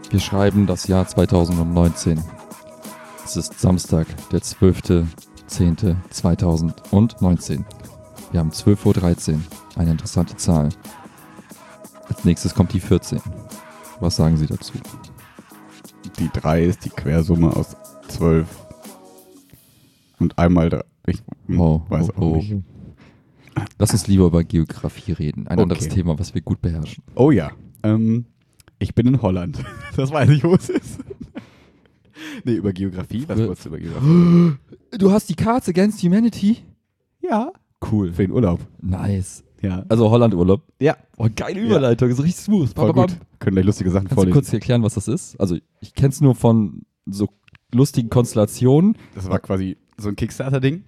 Wir schreiben das Jahr 2019. Es ist Samstag, der 12.10.2019. Wir haben 12.13 Uhr. Eine interessante Zahl. Als nächstes kommt die 14. Was sagen Sie dazu? Die 3 ist die Quersumme aus 12. Und einmal 3. Ich weiß auch nicht. Lass uns lieber über Geografie reden. Ein anderes Thema, was wir gut beherrschen. Oh ja. Ich bin in Holland. Das weiß ich, wo es ist. Nee, über Geografie. Was wolltest du über Geografie? Du hast die Cards Against Humanity? Ja. Cool. Für den Urlaub. Nice. Ja. Also Holland-Urlaub? Ja. Oh, geile Überleitung. Ist richtig smooth. Voll gut. Können gleich lustige Sachen Kannst vorlesen. du kurz erklären, was das ist? Also ich kenne es nur von so lustigen Konstellationen. Das war quasi so ein Kickstarter-Ding.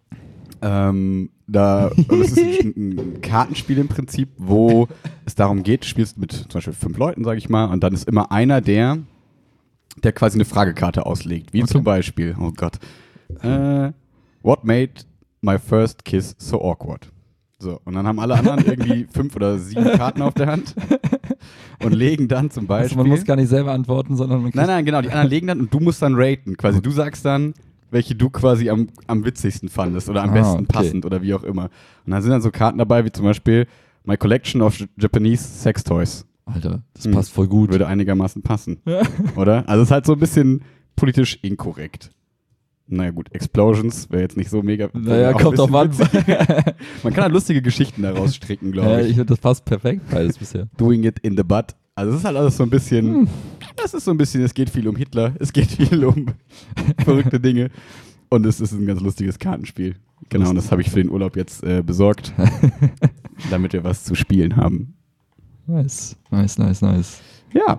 Das ist ein Kartenspiel im Prinzip, wo es darum geht, du spielst mit zum Beispiel 5 Leuten, sage ich mal, und dann ist immer einer, der quasi eine Fragekarte auslegt. Wie zum Beispiel, oh Gott, what made my first kiss so awkward? So, und dann haben alle anderen irgendwie 5 oder 7 Karten auf der Hand und legen dann zum Beispiel... Also man muss gar nicht selber antworten, sondern man Nein, genau, die anderen legen dann und du musst dann raten. Quasi, du sagst dann, welche du quasi am witzigsten fandest oder am besten passend oder wie auch immer. Und dann sind dann so Karten dabei, wie zum Beispiel My Collection of Japanese Sex Toys. Alter, das passt voll gut. Würde einigermaßen passen, oder? Also es ist halt so ein bisschen politisch inkorrekt. Naja gut, Explosions wäre jetzt nicht so mega... Naja, kommt auf an. Man kann halt lustige Geschichten daraus stricken, glaube ich. Ich finde, das passt perfekt, beides bisher. Doing it in the butt. Also es ist halt alles so ein bisschen... Das ist so ein bisschen, es geht viel um Hitler, es geht viel um verrückte Dinge. Und es ist ein ganz lustiges Kartenspiel. Genau, und das habe ich für den Urlaub jetzt besorgt, damit wir was zu spielen haben. Nice. Ja.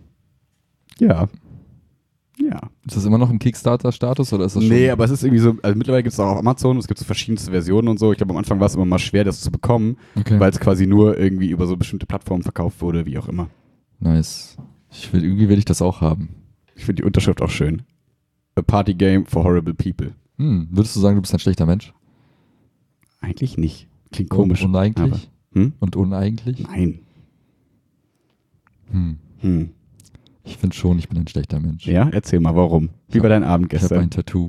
Ist das immer noch im Kickstarter-Status oder ist das schon? Nee, aber es ist irgendwie so, also mittlerweile gibt es auch auf Amazon, es gibt so verschiedenste Versionen und so. Ich glaube, am Anfang war es immer mal schwer, das zu bekommen, weil es quasi nur irgendwie über so bestimmte Plattformen verkauft wurde, wie auch immer. Nice. Irgendwie will ich das auch haben. Ich finde die Unterschrift auch schön. A party game for horrible people. Würdest du sagen, du bist ein schlechter Mensch? Eigentlich nicht. Klingt komisch. Und uneigentlich? Aber, Und uneigentlich? Nein. Ich finde schon, ich bin ein schlechter Mensch. Ja, erzähl mal, warum? Wie bei deinem Abend Ich habe ein gestern. Tattoo.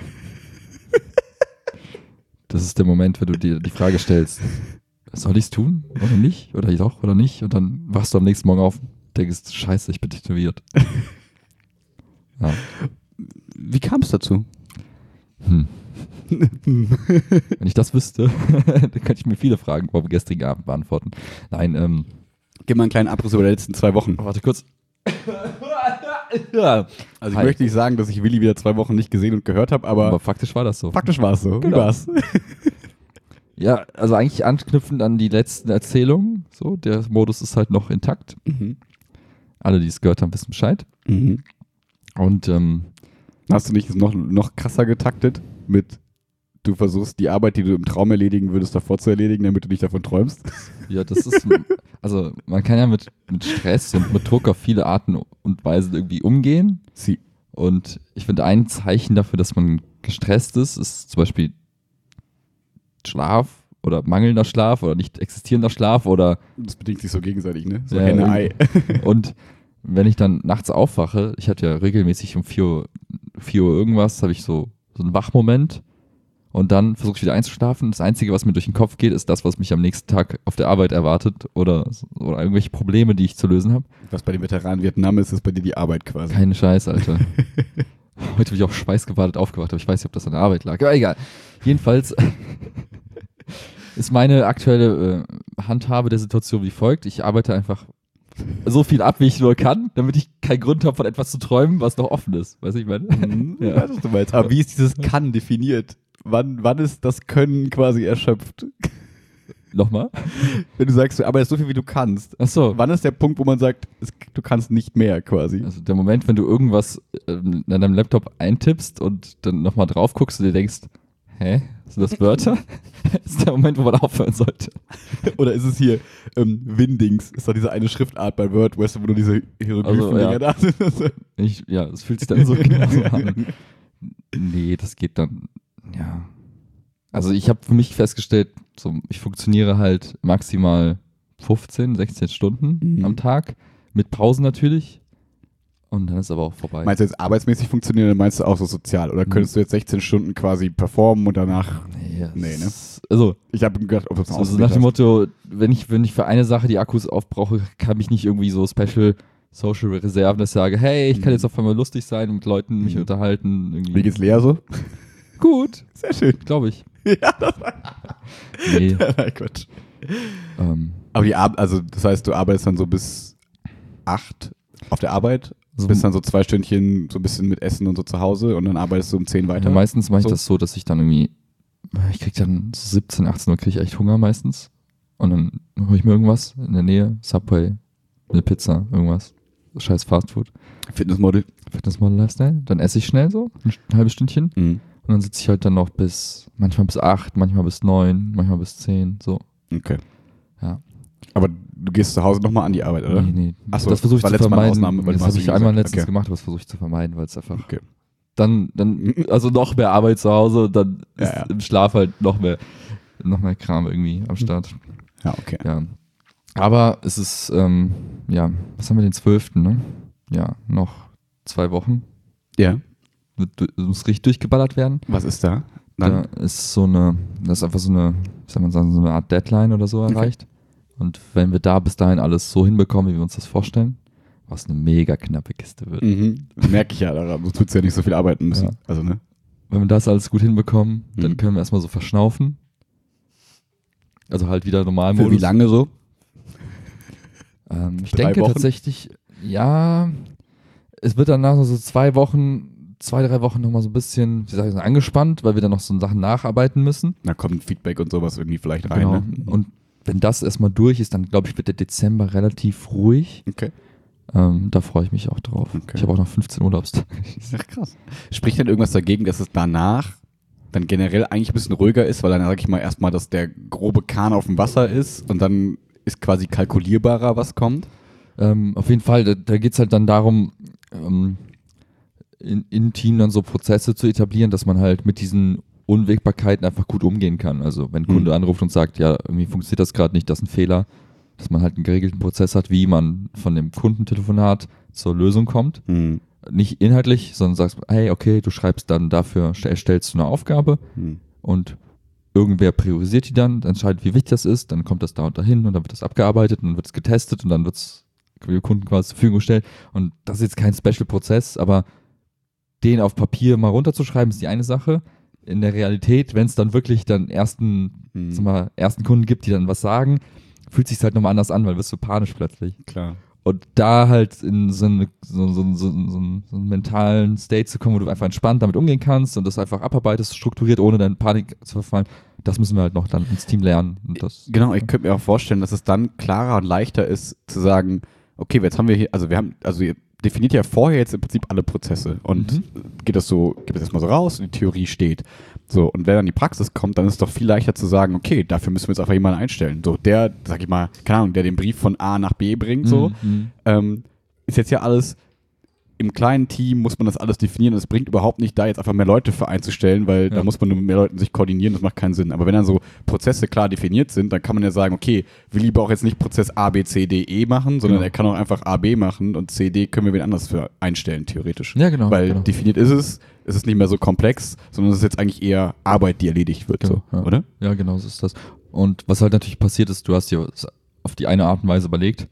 Das ist der Moment, wenn du dir die Frage stellst, soll ich es tun oder nicht? Oder doch oder nicht? Und dann wachst du am nächsten Morgen auf und denkst, scheiße, ich bin tätowiert. Ja. Wie kam es dazu? Wenn ich das wüsste, dann könnte ich mir viele Fragen vom gestrigen Abend beantworten. Nein, Gib mal einen kleinen Abriss über die letzten 2 Wochen. warte kurz. Also ich möchte nicht sagen, dass ich Willi wieder 2 Wochen nicht gesehen und gehört habe, aber faktisch war das so. faktisch war es so. Genau. Wie war's? Ja, also eigentlich anknüpfend an die letzten Erzählungen. So, der Modus ist halt noch intakt. Alle, die es gehört haben, wissen Bescheid. Und Hast du nicht noch krasser getaktet mit, du versuchst die Arbeit, die du im Traum erledigen würdest, davor zu erledigen, damit du nicht davon träumst? ja, das ist, also man kann ja mit Stress und mit Druck auf viele Arten und Weisen irgendwie umgehen. Und ich finde, ein Zeichen dafür, dass man gestresst ist zum Beispiel Schlaf oder mangelnder Schlaf oder nicht existierender Schlaf oder... Das bedingt sich so gegenseitig, ne? So Ja, Henne-Ei. Und wenn ich dann nachts aufwache, ich hatte ja regelmäßig um 4 Uhr irgendwas, habe ich so einen Wachmoment und dann versuche ich wieder einzuschlafen. Das Einzige, was mir durch den Kopf geht, ist das, was mich am nächsten Tag auf der Arbeit erwartet oder irgendwelche Probleme, die ich zu lösen habe. Was bei den Veteranen Vietnam ist bei dir die Arbeit quasi. Keine Scheiß, Alter. Heute bin ich auch schweißgebadet aufgewacht, aber ich weiß nicht, ob das an der Arbeit lag. Aber egal. Jedenfalls ist meine aktuelle Handhabe der Situation wie folgt. Ich arbeite einfach so viel ab, wie ich nur kann, damit ich keinen Grund habe, von etwas zu träumen, was noch offen ist. Weißt du, ich meine? Ja. Weißt du, was du meinst. Aber wie ist dieses Kann definiert? Wann ist das Können quasi erschöpft? Nochmal? Wenn du sagst, du arbeitest so viel, wie du kannst. Ach so. Wann ist der Punkt, wo man sagt, du kannst nicht mehr quasi? Also der Moment, wenn du irgendwas in deinem Laptop eintippst und dann nochmal drauf guckst und dir denkst, hä, sind das Wörter? Ist der Moment, wo man aufhören sollte. Oder ist es hier Windings? Ist doch diese eine Schriftart bei Word, weißt du, wo nur diese Hieroglyphen-Dinger da sind? Ja, das fühlt sich dann so genauso an. Nee, das geht dann, ja. Also ich habe für mich festgestellt, ich funktioniere halt maximal 15, 16 Stunden am Tag, mit Pausen natürlich. Und dann ist aber auch vorbei. Meinst du jetzt arbeitsmäßig funktionieren oder meinst du auch so sozial? Oder könntest du jetzt 16 Stunden quasi performen und danach... Nee, ne? Also, Ich habe gedacht, ob du es so nach dem Motto, wenn ich für eine Sache die Akkus aufbrauche, kann ich nicht irgendwie so Special Social Reserven, dass ich sage, hey, ich kann jetzt auf einmal lustig sein und mit Leuten mich unterhalten. Irgendwie. Wie geht's Lea so? Gut. Sehr schön. Glaube ich. Ja, das war... Nee. Nein, Quatsch. Aber also das heißt, du arbeitest dann so bis 8 auf der Arbeit, bist dann so 2 Stündchen so ein bisschen mit Essen und so zu Hause und dann arbeitest du um 10 weiter? Ja, meistens mache ich das so, dass ich dann irgendwie, ich krieg dann so 17, 18 Uhr kriege ich echt Hunger meistens. Und dann hole ich mir irgendwas in der Nähe, Subway, eine Pizza, irgendwas. Scheiß Fastfood. Fitnessmodel Lifestyle. Dann esse ich schnell so, ein halbes Stündchen. Mhm. Und dann sitze ich halt dann noch manchmal bis 8, manchmal bis 9, manchmal bis 10, so. Okay. Ja. Aber du gehst zu Hause nochmal an die Arbeit, oder? Nee. Achso, das versuche ich zu vermeiden. Das habe ich einmal letztens okay. gemacht, aber das versuche ich zu vermeiden, weil es einfach Okay. dann, also noch mehr Arbeit zu Hause und dann ist Ja. im Schlaf halt noch mehr Kram irgendwie am Start. Ja, okay. Ja. Aber es ist, was haben wir den 12., ne? Ja, noch 2 Wochen. Ja. Muss richtig durchgeballert werden. Was ist da? Dann? Da ist einfach so eine, wie soll man sagen, so eine Art Deadline oder so erreicht. Und wenn wir da bis dahin alles so hinbekommen, wie wir uns das vorstellen, was eine mega knappe Kiste wird. Merke ich ja daran, sonst würdest du ja nicht so viel arbeiten müssen. Ja. Also, ne? Wenn wir das alles gut hinbekommen, dann können wir erstmal so verschnaufen. Also halt wieder Normalmodus. Für wie lange so? Ich 3 denke Wochen? tatsächlich, ja, es wird danach so 2 Wochen, 2, 3 Wochen nochmal so ein bisschen, wie sag ich, angespannt, weil wir dann noch so Sachen nacharbeiten müssen. Da kommt Feedback und sowas irgendwie vielleicht rein, Genau. ne? Und wenn das erstmal durch ist, dann glaube ich, wird der Dezember relativ ruhig. Okay. Da freue ich mich auch drauf. Okay. Ich habe auch noch 15 Urlaubstage. Das ist ja krass. Spricht denn irgendwas dagegen, dass es danach dann generell eigentlich ein bisschen ruhiger ist, weil dann sage ich mal erstmal, dass der grobe Kahn auf dem Wasser ist und dann ist quasi kalkulierbarer, was kommt? Auf jeden Fall, da geht es halt dann darum, im Team dann so Prozesse zu etablieren, dass man halt mit diesen Unwägbarkeiten einfach gut umgehen kann. Also wenn ein Kunde anruft und sagt, ja, irgendwie funktioniert das gerade nicht, das ist ein Fehler, dass man halt einen geregelten Prozess hat, wie man von dem Kundentelefonat zur Lösung kommt. Nicht inhaltlich, sondern sagst, hey, okay, du schreibst dann dafür, erstellst du eine Aufgabe und irgendwer priorisiert die dann, entscheidet, wie wichtig das ist, dann kommt das da und dahin und dann wird das abgearbeitet und dann wird es getestet und dann wird es dem Kunden quasi zur Verfügung gestellt. Und das ist jetzt kein Special-Prozess, aber den auf Papier mal runterzuschreiben, ist die eine Sache. In der Realität, wenn es dann wirklich dann ersten Kunden gibt, die dann was sagen, fühlt sich halt nochmal anders an, weil wirst du panisch plötzlich. Klar. Und da halt in so einen mentalen State zu kommen, wo du einfach entspannt damit umgehen kannst und das einfach abarbeitest, strukturiert, ohne dann in Panik zu verfallen, das müssen wir halt noch dann ins Team lernen. Und das, Genau, ich könnte mir auch vorstellen, dass es dann klarer und leichter ist zu sagen, okay, jetzt haben wir hier, ihr definiert ja vorher jetzt im Prinzip alle Prozesse und gibt das erstmal so raus und die Theorie steht. So, und wenn dann die Praxis kommt, dann ist es doch viel leichter zu sagen, okay, dafür müssen wir jetzt einfach jemanden einstellen. So, der, sag ich mal, keine Ahnung, der den Brief von A nach B bringt, so, ist jetzt ja alles, im kleinen Team muss man das alles definieren und es bringt überhaupt nicht, da jetzt einfach mehr Leute für einzustellen, weil da muss man nur mit mehr Leuten sich koordinieren, das macht keinen Sinn. Aber wenn dann so Prozesse klar definiert sind, dann kann man ja sagen, okay, Willi braucht jetzt nicht Prozess A, B, C, D, E machen, sondern er kann auch einfach A, B machen und C, D können wir wen anders für einstellen, theoretisch. Ja, genau. Weil definiert ist es nicht mehr so komplex, sondern es ist jetzt eigentlich eher Arbeit, die erledigt wird, Genau, so, oder? Ja, genau, so ist das. Und was halt natürlich passiert ist, du hast dir auf die eine Art und Weise überlegt,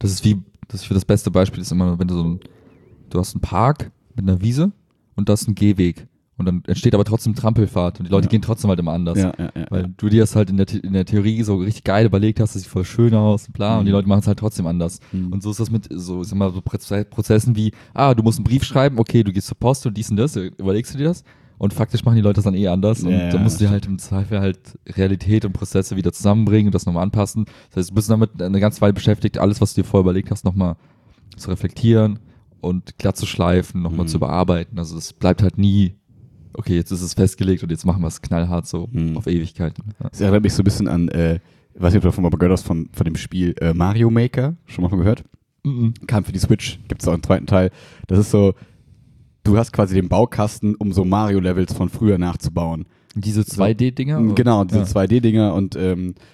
für das beste Beispiel ist immer, wenn du hast einen Park mit einer Wiese und da ist ein Gehweg. Und dann entsteht aber trotzdem Trampelfahrt und die Leute gehen trotzdem halt immer anders. Weil du dir das halt in der Theorie so richtig geil überlegt hast, das sieht voll schön aus und bla, und die Leute machen es halt trotzdem anders. Und so ist das mit so Prozessen wie, du musst einen Brief schreiben, okay, du gehst zur Post und dies und das, überlegst du dir das? Und faktisch machen die Leute das dann anders und dann musst du halt im Zweifel halt Realität und Prozesse wieder zusammenbringen und das nochmal anpassen. Das heißt, du bist damit eine ganze Weile beschäftigt, alles, was du dir vorher überlegt hast, nochmal zu reflektieren und glatt zu schleifen, nochmal zu überarbeiten. Also es bleibt halt nie, okay, jetzt ist es festgelegt und jetzt machen wir es knallhart so auf Ewigkeit. Ja. Das erinnert mich so ein bisschen an, weiß nicht, ob du davon mal gehört hast, von dem Spiel Mario Maker. Schon mal von gehört? Kam für die Switch, gibt es auch einen zweiten Teil. Das ist so, du hast quasi den Baukasten, um so Mario-Levels von früher nachzubauen. Diese 2D-Dinger? Genau, diese 2D-Dinger und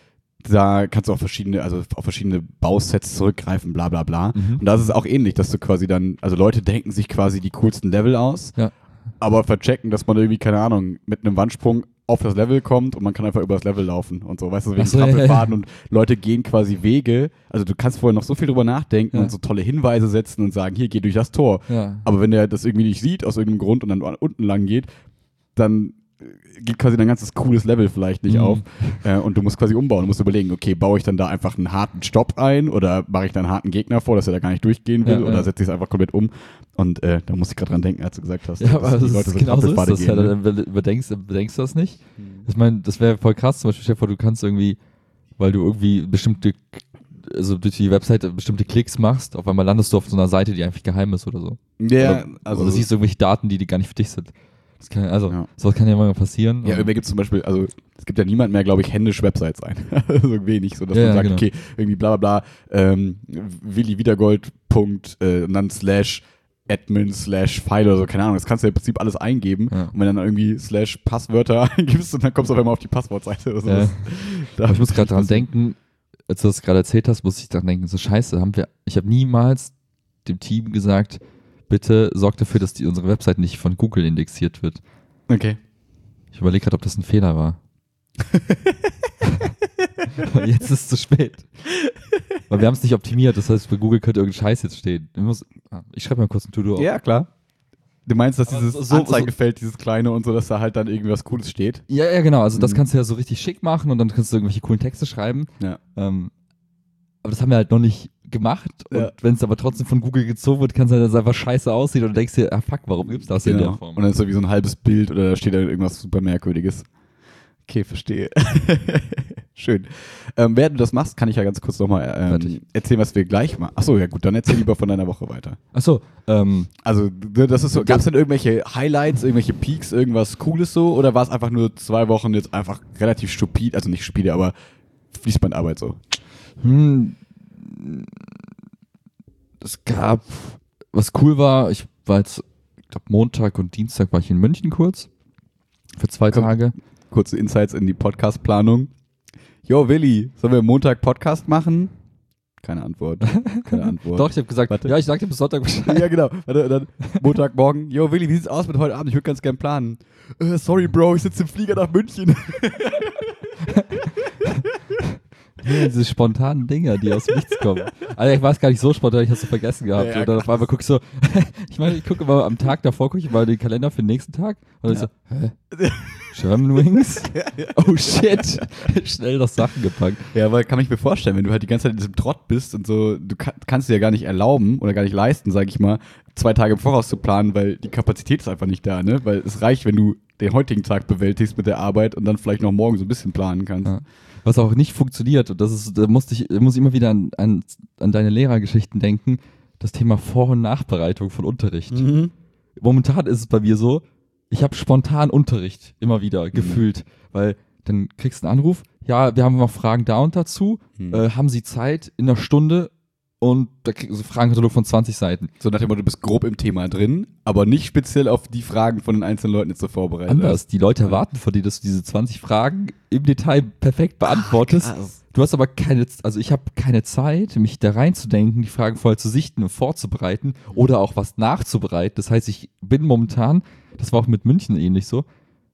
da kannst du auf verschiedene Bausets zurückgreifen, bla bla bla. Und da ist es auch ähnlich, dass du quasi dann, also Leute denken sich quasi die coolsten Level aus, aber verchecken, dass man irgendwie, keine Ahnung, mit einem Wandsprung auf das Level kommt und man kann einfach über das Level laufen und so, weißt du, wegen Trampelfaden und Leute gehen quasi Wege, also du kannst vorher noch so viel drüber nachdenken und so tolle Hinweise setzen und sagen, hier, geh durch das Tor. Ja. Aber wenn der das irgendwie nicht sieht, aus irgendeinem Grund und dann unten lang geht, dann geht quasi dein ganzes cooles Level vielleicht nicht auf und du musst quasi umbauen. Du musst überlegen, okay, baue ich dann da einfach einen harten Stopp ein oder mache ich da einen harten Gegner vor, dass er da gar nicht durchgehen will oder setze ich es einfach komplett um und da muss ich gerade dran denken, als du gesagt hast, ja, aber das ist genau so ist das ja, dann überdenkst du das nicht. Ich meine, das wäre voll krass, zum Beispiel, Stefan, du kannst irgendwie, weil du irgendwie also durch die Webseite bestimmte Klicks machst, auf einmal landest du auf so einer Seite, die einfach geheim ist oder so. Ja, oder siehst du irgendwelche Daten, die gar nicht für dich sind. Sowas kann ja mal passieren. Ja, irgendwie gibt es zum Beispiel, also es gibt ja niemand mehr, glaube ich, händisch Websites ein. Also wenig, so dass man sagt, okay, irgendwie bla bla bla, williwiedergold. Und dann /admin/file oder so, keine Ahnung, das kannst du ja im Prinzip alles eingeben und wenn dann irgendwie /Passwörter eingibst und dann kommst du auf einmal auf die Passwortseite oder so. Ja. Aber ich muss gerade dran denken, als du das gerade erzählt hast, muss ich dran denken, so scheiße, ich habe niemals dem Team gesagt, bitte sorgt dafür, dass unsere Website nicht von Google indexiert wird. Okay. Ich überlege gerade, ob das ein Fehler war. Aber jetzt ist es zu spät. Weil wir haben es nicht optimiert, das heißt, bei Google könnte irgendein Scheiß jetzt stehen. Ich schreibe mal kurz ein To-Do auf. Ja, klar. Du meinst, dass dieses Anzeigefeld, dieses kleine und so, dass da halt dann irgendwie was Cooles steht? Ja, genau. Also das kannst du ja so richtig schick machen und dann kannst du irgendwelche coolen Texte schreiben. Ja. Aber das haben wir halt noch nicht gemacht und wenn es aber trotzdem von Google gezogen wird, kann es halt, dass es einfach scheiße aussieht und du denkst dir, fuck, warum gibt's das in der Form? Und dann ist so wie so ein halbes Bild oder da steht da irgendwas super Merkwürdiges. Okay, verstehe. Schön. Während du das machst, kann ich ja ganz kurz nochmal erzählen, was wir gleich machen. Achso, ja gut, dann erzähl lieber von deiner Woche weiter. Achso. Also, das ist so, gab es denn irgendwelche Highlights, irgendwelche Peaks, irgendwas Cooles so? Oder war es einfach nur 2 Wochen jetzt einfach relativ stupid, also nicht stupide, aber Fließbandarbeit so? Es gab, was cool war, ich war jetzt, ich glaube Montag und Dienstag war ich in München kurz, für 2 Tage. Kurze Insights in die Podcast-Planung. Jo, Willi, sollen wir Montag Podcast machen? Keine Antwort. Doch, ich habe gesagt, warte. Ja, ich sag dir bis Sonntag Bescheid. Ja, genau. Warte, dann Montagmorgen. Jo, Willi, wie sieht's aus mit heute Abend? Ich würde ganz gern planen. Sorry, Bro, ich sitze im Flieger nach München. Ja, diese spontanen Dinger, die aus dem Nichts kommen. Also ich war es gar nicht so spontan, ich habe es so vergessen gehabt. Ja, und dann auf einmal gucke ich so, ich gucke immer am Tag davor, gucke ich mal den Kalender für den nächsten Tag und dann so, German Wings? Oh shit, schnell noch Sachen gepackt. Ja, aber kann ich mir vorstellen, wenn du halt die ganze Zeit in diesem Trott bist und so, du kannst dir ja gar nicht erlauben oder gar nicht leisten, sag ich mal, 2 Tage im Voraus zu planen, weil die Kapazität ist einfach nicht da, ne? Weil es reicht, wenn du den heutigen Tag bewältigst mit der Arbeit und dann vielleicht noch morgen so ein bisschen planen kannst. Ja. Was auch nicht funktioniert, und da muss ich immer wieder an deine Lehrergeschichten denken, das Thema Vor- und Nachbereitung von Unterricht. Mhm. Momentan ist es bei mir so, ich habe spontan Unterricht immer wieder gefühlt, weil dann kriegst du einen Anruf, ja, wir haben noch Fragen da und dazu, haben Sie Zeit in einer Stunde? Und da kriegst du so Fragenkatalog von 20 Seiten. So nach dem Motto, du bist grob im Thema drin, aber nicht speziell auf die Fragen von den einzelnen Leuten jetzt so vorbereitet. Anders. Die Leute erwarten von dir, dass du diese 20 Fragen im Detail perfekt beantwortest. Ach, du hast aber ich habe keine Zeit, mich da reinzudenken, die Fragen vorher zu sichten und vorzubereiten oder auch was nachzubereiten. Das heißt, ich bin momentan, das war auch mit München ähnlich so,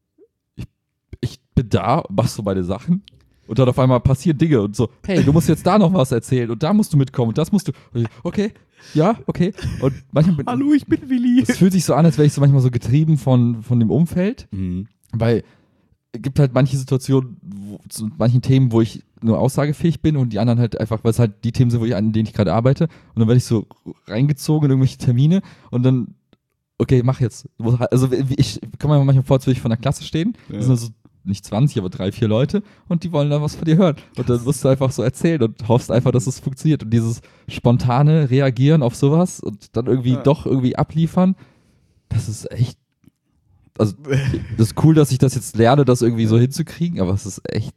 ich bin da, mach so meine Sachen. Und dann auf einmal passieren Dinge und so, hey, du musst jetzt da noch was erzählen und da musst du mitkommen und das musst du. Okay, ja, okay. Und manchmal hallo, ich bin Willi. Es fühlt sich so an, als wäre ich so manchmal so getrieben von dem Umfeld, weil es gibt halt manche Situationen, zu manchen Themen, wo ich nur aussagefähig bin und die anderen halt einfach, weil es halt die Themen sind, an denen ich gerade arbeite und dann werde ich so reingezogen in irgendwelche Termine und dann, okay, mach jetzt. Also ich komme mir manchmal vor, als würde ich von der Klasse stehen, das sind so nicht 20, aber 3, 4 Leute und die wollen dann was von dir hören. Und dann musst du einfach so erzählen und hoffst einfach, dass es funktioniert. Und dieses spontane Reagieren auf sowas und dann irgendwie doch irgendwie abliefern, das ist echt, also das ist cool, dass ich das jetzt lerne, das irgendwie so hinzukriegen, aber es ist echt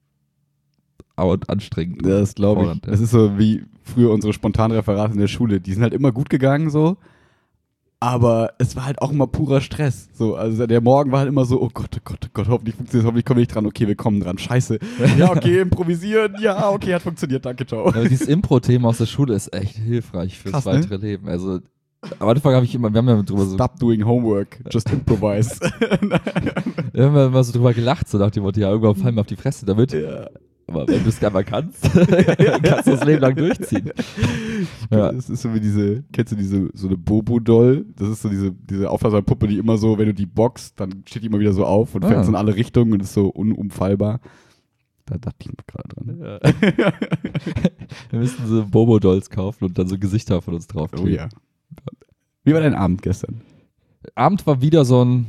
anstrengend. Ja, das glaube ich. Das ist so wie früher unsere spontanen Referate in der Schule. Die sind halt immer gut gegangen so, Aber es war halt auch immer purer Stress. So, also der Morgen war halt immer so, oh Gott, hoffentlich funktioniert es, hoffentlich kommen wir nicht dran. Okay, wir kommen dran. Scheiße. Ja, okay, improvisieren. Ja, okay, hat funktioniert. Danke, ciao. Aber dieses Impro-Thema aus der Schule ist echt hilfreich fürs Krass, ne? weitere Leben. Also am Anfang wir haben ja drüber so, Stop doing homework, just improvise. wir haben ja immer so drüber gelacht, so nach dem Motto, ja, irgendwann fallen wir auf die Fresse damit. Ja. Aber wenn du es einmal kannst, kannst du das Leben lang durchziehen. Ja. Das ist so wie kennst du so eine Bobo-Doll? Das ist so diese Aufblaspuppe, die immer so, wenn du die boxst, dann steht die immer wieder so auf und fährt so in alle Richtungen und ist so unumfallbar. Da dachte ich gerade dran. Ja. Wir müssen so Bobo-Dolls kaufen und dann so Gesichter von uns draufkleben. Oh ja. Wie war dein Abend gestern? Abend war wieder so ein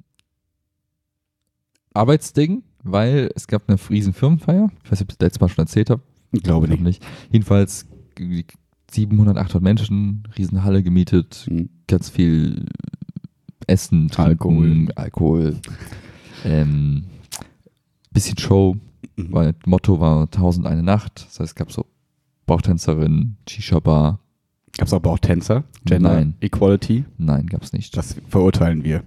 Arbeitsding, weil es gab eine riesen Firmenfeier. Ich weiß nicht, ob ich das letztes Mal schon erzählt habe. Ich glaube nicht. Jedenfalls 700, 800 Menschen, Riesenhalle gemietet, ganz viel Essen, Trinken, Alkohol, bisschen Show, weil das Motto war 1001 Nacht. Das heißt, es gab so Bauchtänzerinnen, Shisha-Bar. Gab es auch Bauchtänzer? Gender Nein. Equality? Nein, gab es nicht. Das verurteilen wir.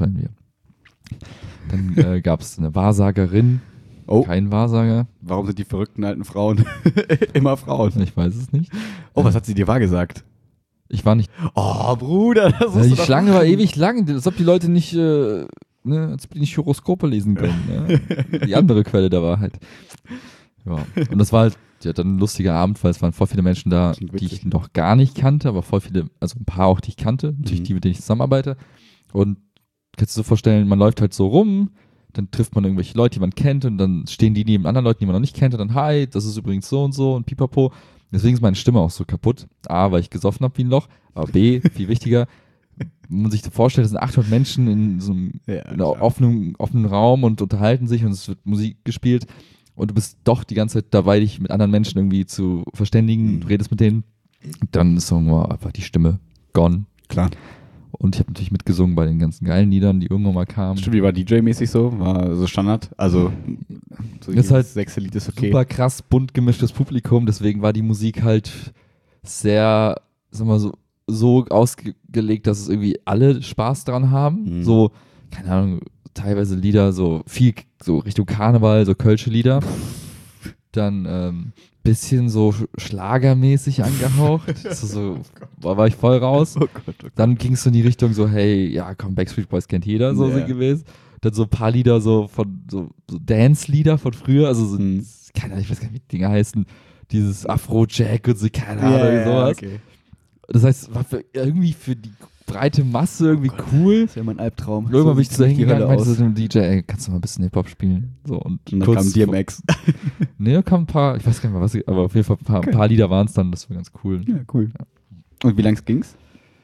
Dann gab es eine Wahrsagerin, kein Wahrsager. Warum sind die verrückten alten Frauen immer Frauen? Ich weiß es nicht. Oh, was hat sie dir wahrgesagt? Ich war nicht. Oh, Bruder, das ist Die Schlange war ewig lang, als ob die Leute nicht, als ob die nicht Horoskope lesen können. Die andere Quelle der Wahrheit. Ja. Und das war halt dann ein lustiger Abend, weil es waren voll viele Menschen da, die ich noch gar nicht kannte, aber voll viele, also ein paar auch, die ich kannte, natürlich die, mit denen ich zusammenarbeite. Und kannst du dir so vorstellen, man läuft halt so rum, dann trifft man irgendwelche Leute, die man kennt und dann stehen die neben anderen Leuten, die man noch nicht kennt und dann, hi, das ist übrigens so und so und pipapo. Deswegen ist meine Stimme auch so kaputt. A, weil ich gesoffen habe wie ein Loch, aber B, viel wichtiger, wenn man sich so vorstellt, es sind 800 Menschen in so einem offenen Raum und unterhalten sich und es wird Musik gespielt und du bist doch die ganze Zeit dabei, dich mit anderen Menschen irgendwie zu verständigen, du redest mit denen, dann ist irgendwann einfach die Stimme gone. Klar. Und ich habe natürlich mitgesungen bei den ganzen geilen Liedern, die irgendwann mal kamen. Stimmt, wie war DJ-mäßig so? War so Standard? Also, so ist halt 6 Lied ist okay. Super krass bunt gemischtes Publikum, deswegen war die Musik halt sehr, sag mal so ausgelegt, dass es irgendwie alle Spaß dran haben. So, keine Ahnung, teilweise Lieder, so viel so Richtung Karneval, so kölsche Lieder. Dann bisschen so schlagermäßig angehaucht. So, war ich voll raus. Oh Gott. Dann ging es so in die Richtung so, hey, ja komm, Backstreet Boys kennt jeder, so sind gewesen. Dann so ein paar Lieder so von, so Dance-Lieder von früher, also so, keine Ahnung, ich weiß gar nicht, wie die Dinger heißen, dieses Afro-Jack und so, keine Ahnung, sowas. Okay. Das heißt, war irgendwie für die breite Masse irgendwie cool. Das wäre mein Albtraum. Irgendwann bin ich so hingegangen und meinte aus. so dem DJ, ey, kannst du mal ein bisschen Hip-Hop spielen? So, und dann kam DMX. Nee, da kamen ein paar, ich weiß gar nicht mehr was, aber auf jeden Fall ein paar Lieder waren es dann, das war ganz cool. Ja, cool. Ja. Und wie lang ging's?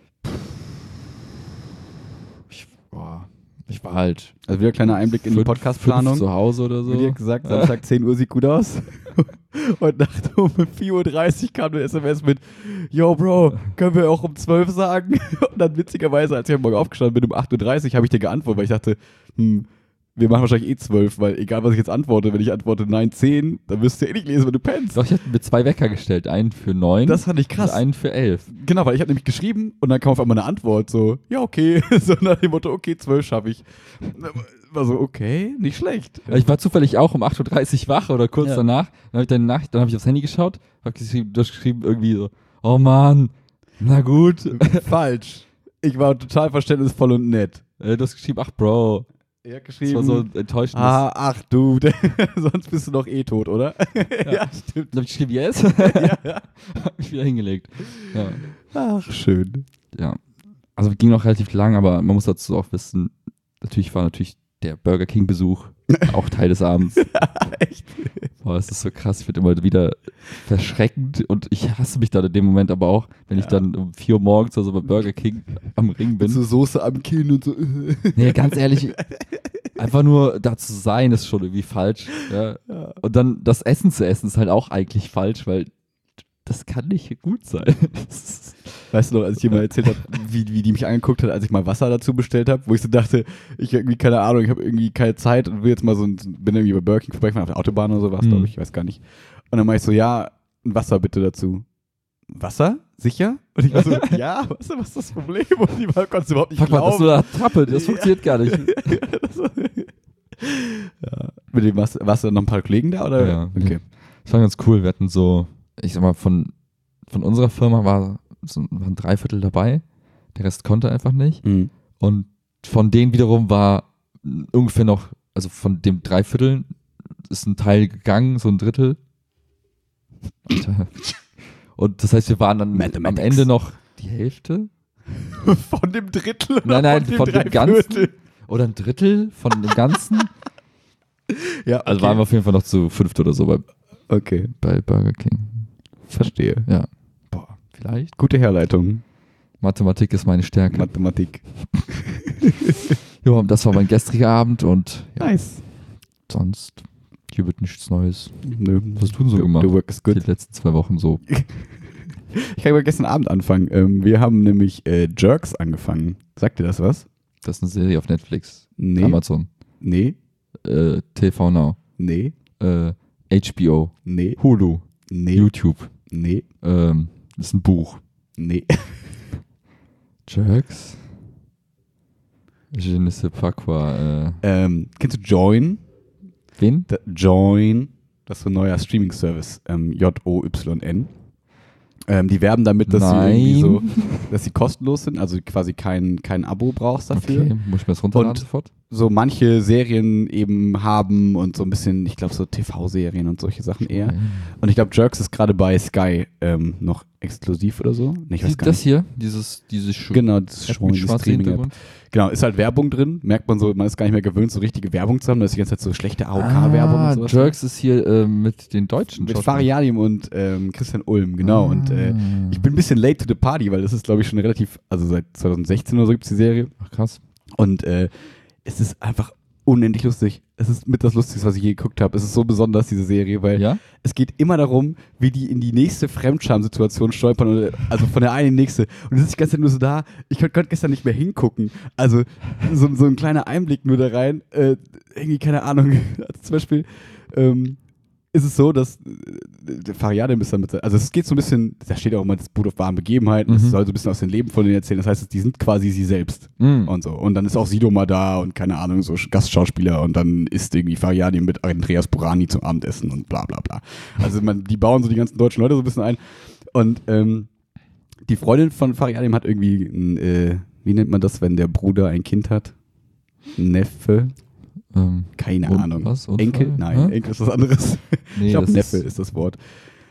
Ich war halt. Also wieder ein kleiner Einblick in die Podcast-Planung. Zu Hause oder so. Wie dir gesagt, Samstag 10 Uhr sieht gut aus. Und Nacht um 4:30 Uhr kam eine SMS mit: Yo, Bro, können wir auch um 12 sagen? Und dann witzigerweise, als ich am Morgen aufgestanden bin, um 8:30 Uhr, habe ich dir geantwortet, weil ich dachte, wir machen wahrscheinlich 12, weil egal, was ich jetzt antworte, wenn ich antworte 9, 10, dann wirst du ja eh nicht lesen, wenn du pennst. Doch, ich hatte mir 2 Wecker gestellt. Einen für 9. Das fand ich krass. Und einen für 11. Genau, weil ich habe nämlich geschrieben und dann kam auf einmal eine Antwort so, ja, okay. So nach dem Motto, okay, 12 schaffe ich. War so, okay, nicht schlecht. Ich war zufällig auch um 8:30 Uhr wach oder kurz danach. Dann habe ich deine Nachricht, dann habe ich aufs Handy geschaut, habe geschrieben irgendwie so, oh Mann, na gut. Falsch. Ich war total verständnisvoll und nett. Du hast geschrieben, ach Bro. Er hat geschrieben, das war so enttäuschend. Ach du, sonst bist du doch eh tot, oder? Ja, stimmt. Dann habe ich geschrieben, yes. Hab mich wieder hingelegt. Ja. Ach, schön. Ja. Also ging noch relativ lang, aber man muss dazu auch wissen, natürlich war der Burger King Besuch auch Teil des Abends. Echt? Boah, das ist so krass, ich werde immer wieder verschreckend und ich hasse mich dann in dem Moment aber auch, wenn ich dann um 4 Uhr morgens also bei Burger King am Ring bin. So Soße am Kinn und so. Nee, ganz ehrlich, einfach nur da zu sein ist schon irgendwie falsch. Ja. Und dann das Essen zu essen ist halt auch eigentlich falsch, weil das kann nicht gut sein. Weißt du noch, als ich dir mal erzählt habe, wie die mich angeguckt hat, als ich mal Wasser dazu bestellt habe, wo ich so dachte, ich irgendwie, keine Ahnung, ich habe irgendwie keine Zeit und will jetzt mal bin irgendwie bei Burger King vorbeigefahren, auf der Autobahn oder sowas, glaube ich weiß gar nicht. Und dann meinte ich so, ja, ein Wasser bitte dazu. Wasser? Sicher? Und ich war so, ja, was ist das Problem? Und die konnte es überhaupt nicht Fuck mal, das ist so glauben. eine Trappe, das funktioniert gar nicht. Ja. Mit dem warst du noch ein paar Kollegen da? Oder? Ja. Okay. Das war ganz cool. Wir hatten so, ich sag mal, von unserer Firma waren 3/4 dabei. Der Rest konnte einfach nicht. Mhm. Und von denen wiederum war ungefähr noch, also von dem 3/4 ist ein Teil gegangen, so ein Drittel. Alter. Und das heißt, wir waren dann am Ende noch die Hälfte. Von dem Drittel? Oder Nein, von dem Ganzen. Viertel? Oder ein Drittel von dem Ganzen. Ja, okay. Also waren wir auf jeden Fall noch zu 5 oder so Okay, bei Burger King. verstehe. Ja. Boah, vielleicht. Gute Herleitung. Mathematik ist meine Stärke. Mathematik. Ja, das war mein gestriger Abend und ja, Nice. sonst hier wird nichts Neues. Nö. Was hast du denn so gemacht? The work is Die good. letzten 2 Wochen so. Ich kann aber gestern Abend anfangen. Wir haben nämlich Jerks angefangen. Sagt dir das was? Das ist eine Serie auf Netflix, Nee. Amazon, Nee. TV Now, Nee. HBO, Nee. Hulu, Nee. YouTube. Nee. Das ist ein Buch. Nee. Jerks? Je ne sais pas quoi. Kennst du Join? Wen? Join. Das ist so ein neuer Streaming-Service. Joyn. Die werben damit, dass sie irgendwie so, dass sie kostenlos sind, also quasi kein Abo brauchst dafür. Okay, muss ich mir das runterladen Und- sofort? So manche Serien eben haben und so ein bisschen, ich glaube so TV-Serien und solche Sachen eher. Und ich glaube, Jerks ist gerade bei Sky noch exklusiv oder so. Nee, ich weiß gar Das nicht. hier, dieses Genau, das App schon mit die schwarzem Streaming-App. Hintergrund. Genau, ist halt Werbung drin. Merkt man so, man ist gar nicht mehr gewöhnt, so richtige Werbung zu haben. Da ist die ganze Zeit so schlechte AOK-Werbung und sowas. Jerks ist hier mit den Deutschen. Mit Fariadim und Christian Ulm, genau. Und ich bin ein bisschen late to the party, weil das ist, glaube ich, schon relativ, also seit 2016 oder so gibt es die Serie. Ach krass. Und es ist einfach unendlich lustig. Es ist mit das Lustigste, was ich je geguckt habe. Es ist so besonders, diese Serie, weil Ja? es geht immer darum, wie die in die nächste Fremdscham-Situation stolpern, also von der einen in die nächste. Und es ist die ganze Zeit nur so da, ich konnte gestern nicht mehr hingucken. Also so ein kleiner Einblick nur da rein. Irgendwie, keine Ahnung. Also zum Beispiel ist es so, dass Fariadim ist damit, also es geht so ein bisschen, da steht auch immer das Boot auf wahren Begebenheiten, es soll so ein bisschen aus dem Leben von denen erzählen. Das heißt, die sind quasi sie selbst. Und so. Und dann ist auch Sido mal da und keine Ahnung, so Gastschauspieler und dann isst irgendwie Fariadim mit Andreas Burani zum Abendessen und bla bla bla. Also die bauen so die ganzen deutschen Leute so ein bisschen ein. Und die Freundin von Fariadim hat irgendwie wie nennt man das, wenn der Bruder ein Kind hat? Ein Neffe? Keine Ahnung. Was? Unfall? Enkel? Nein, Hä? Enkel ist was anderes. Nee, Ich glaube, das Neffe ist das Wort.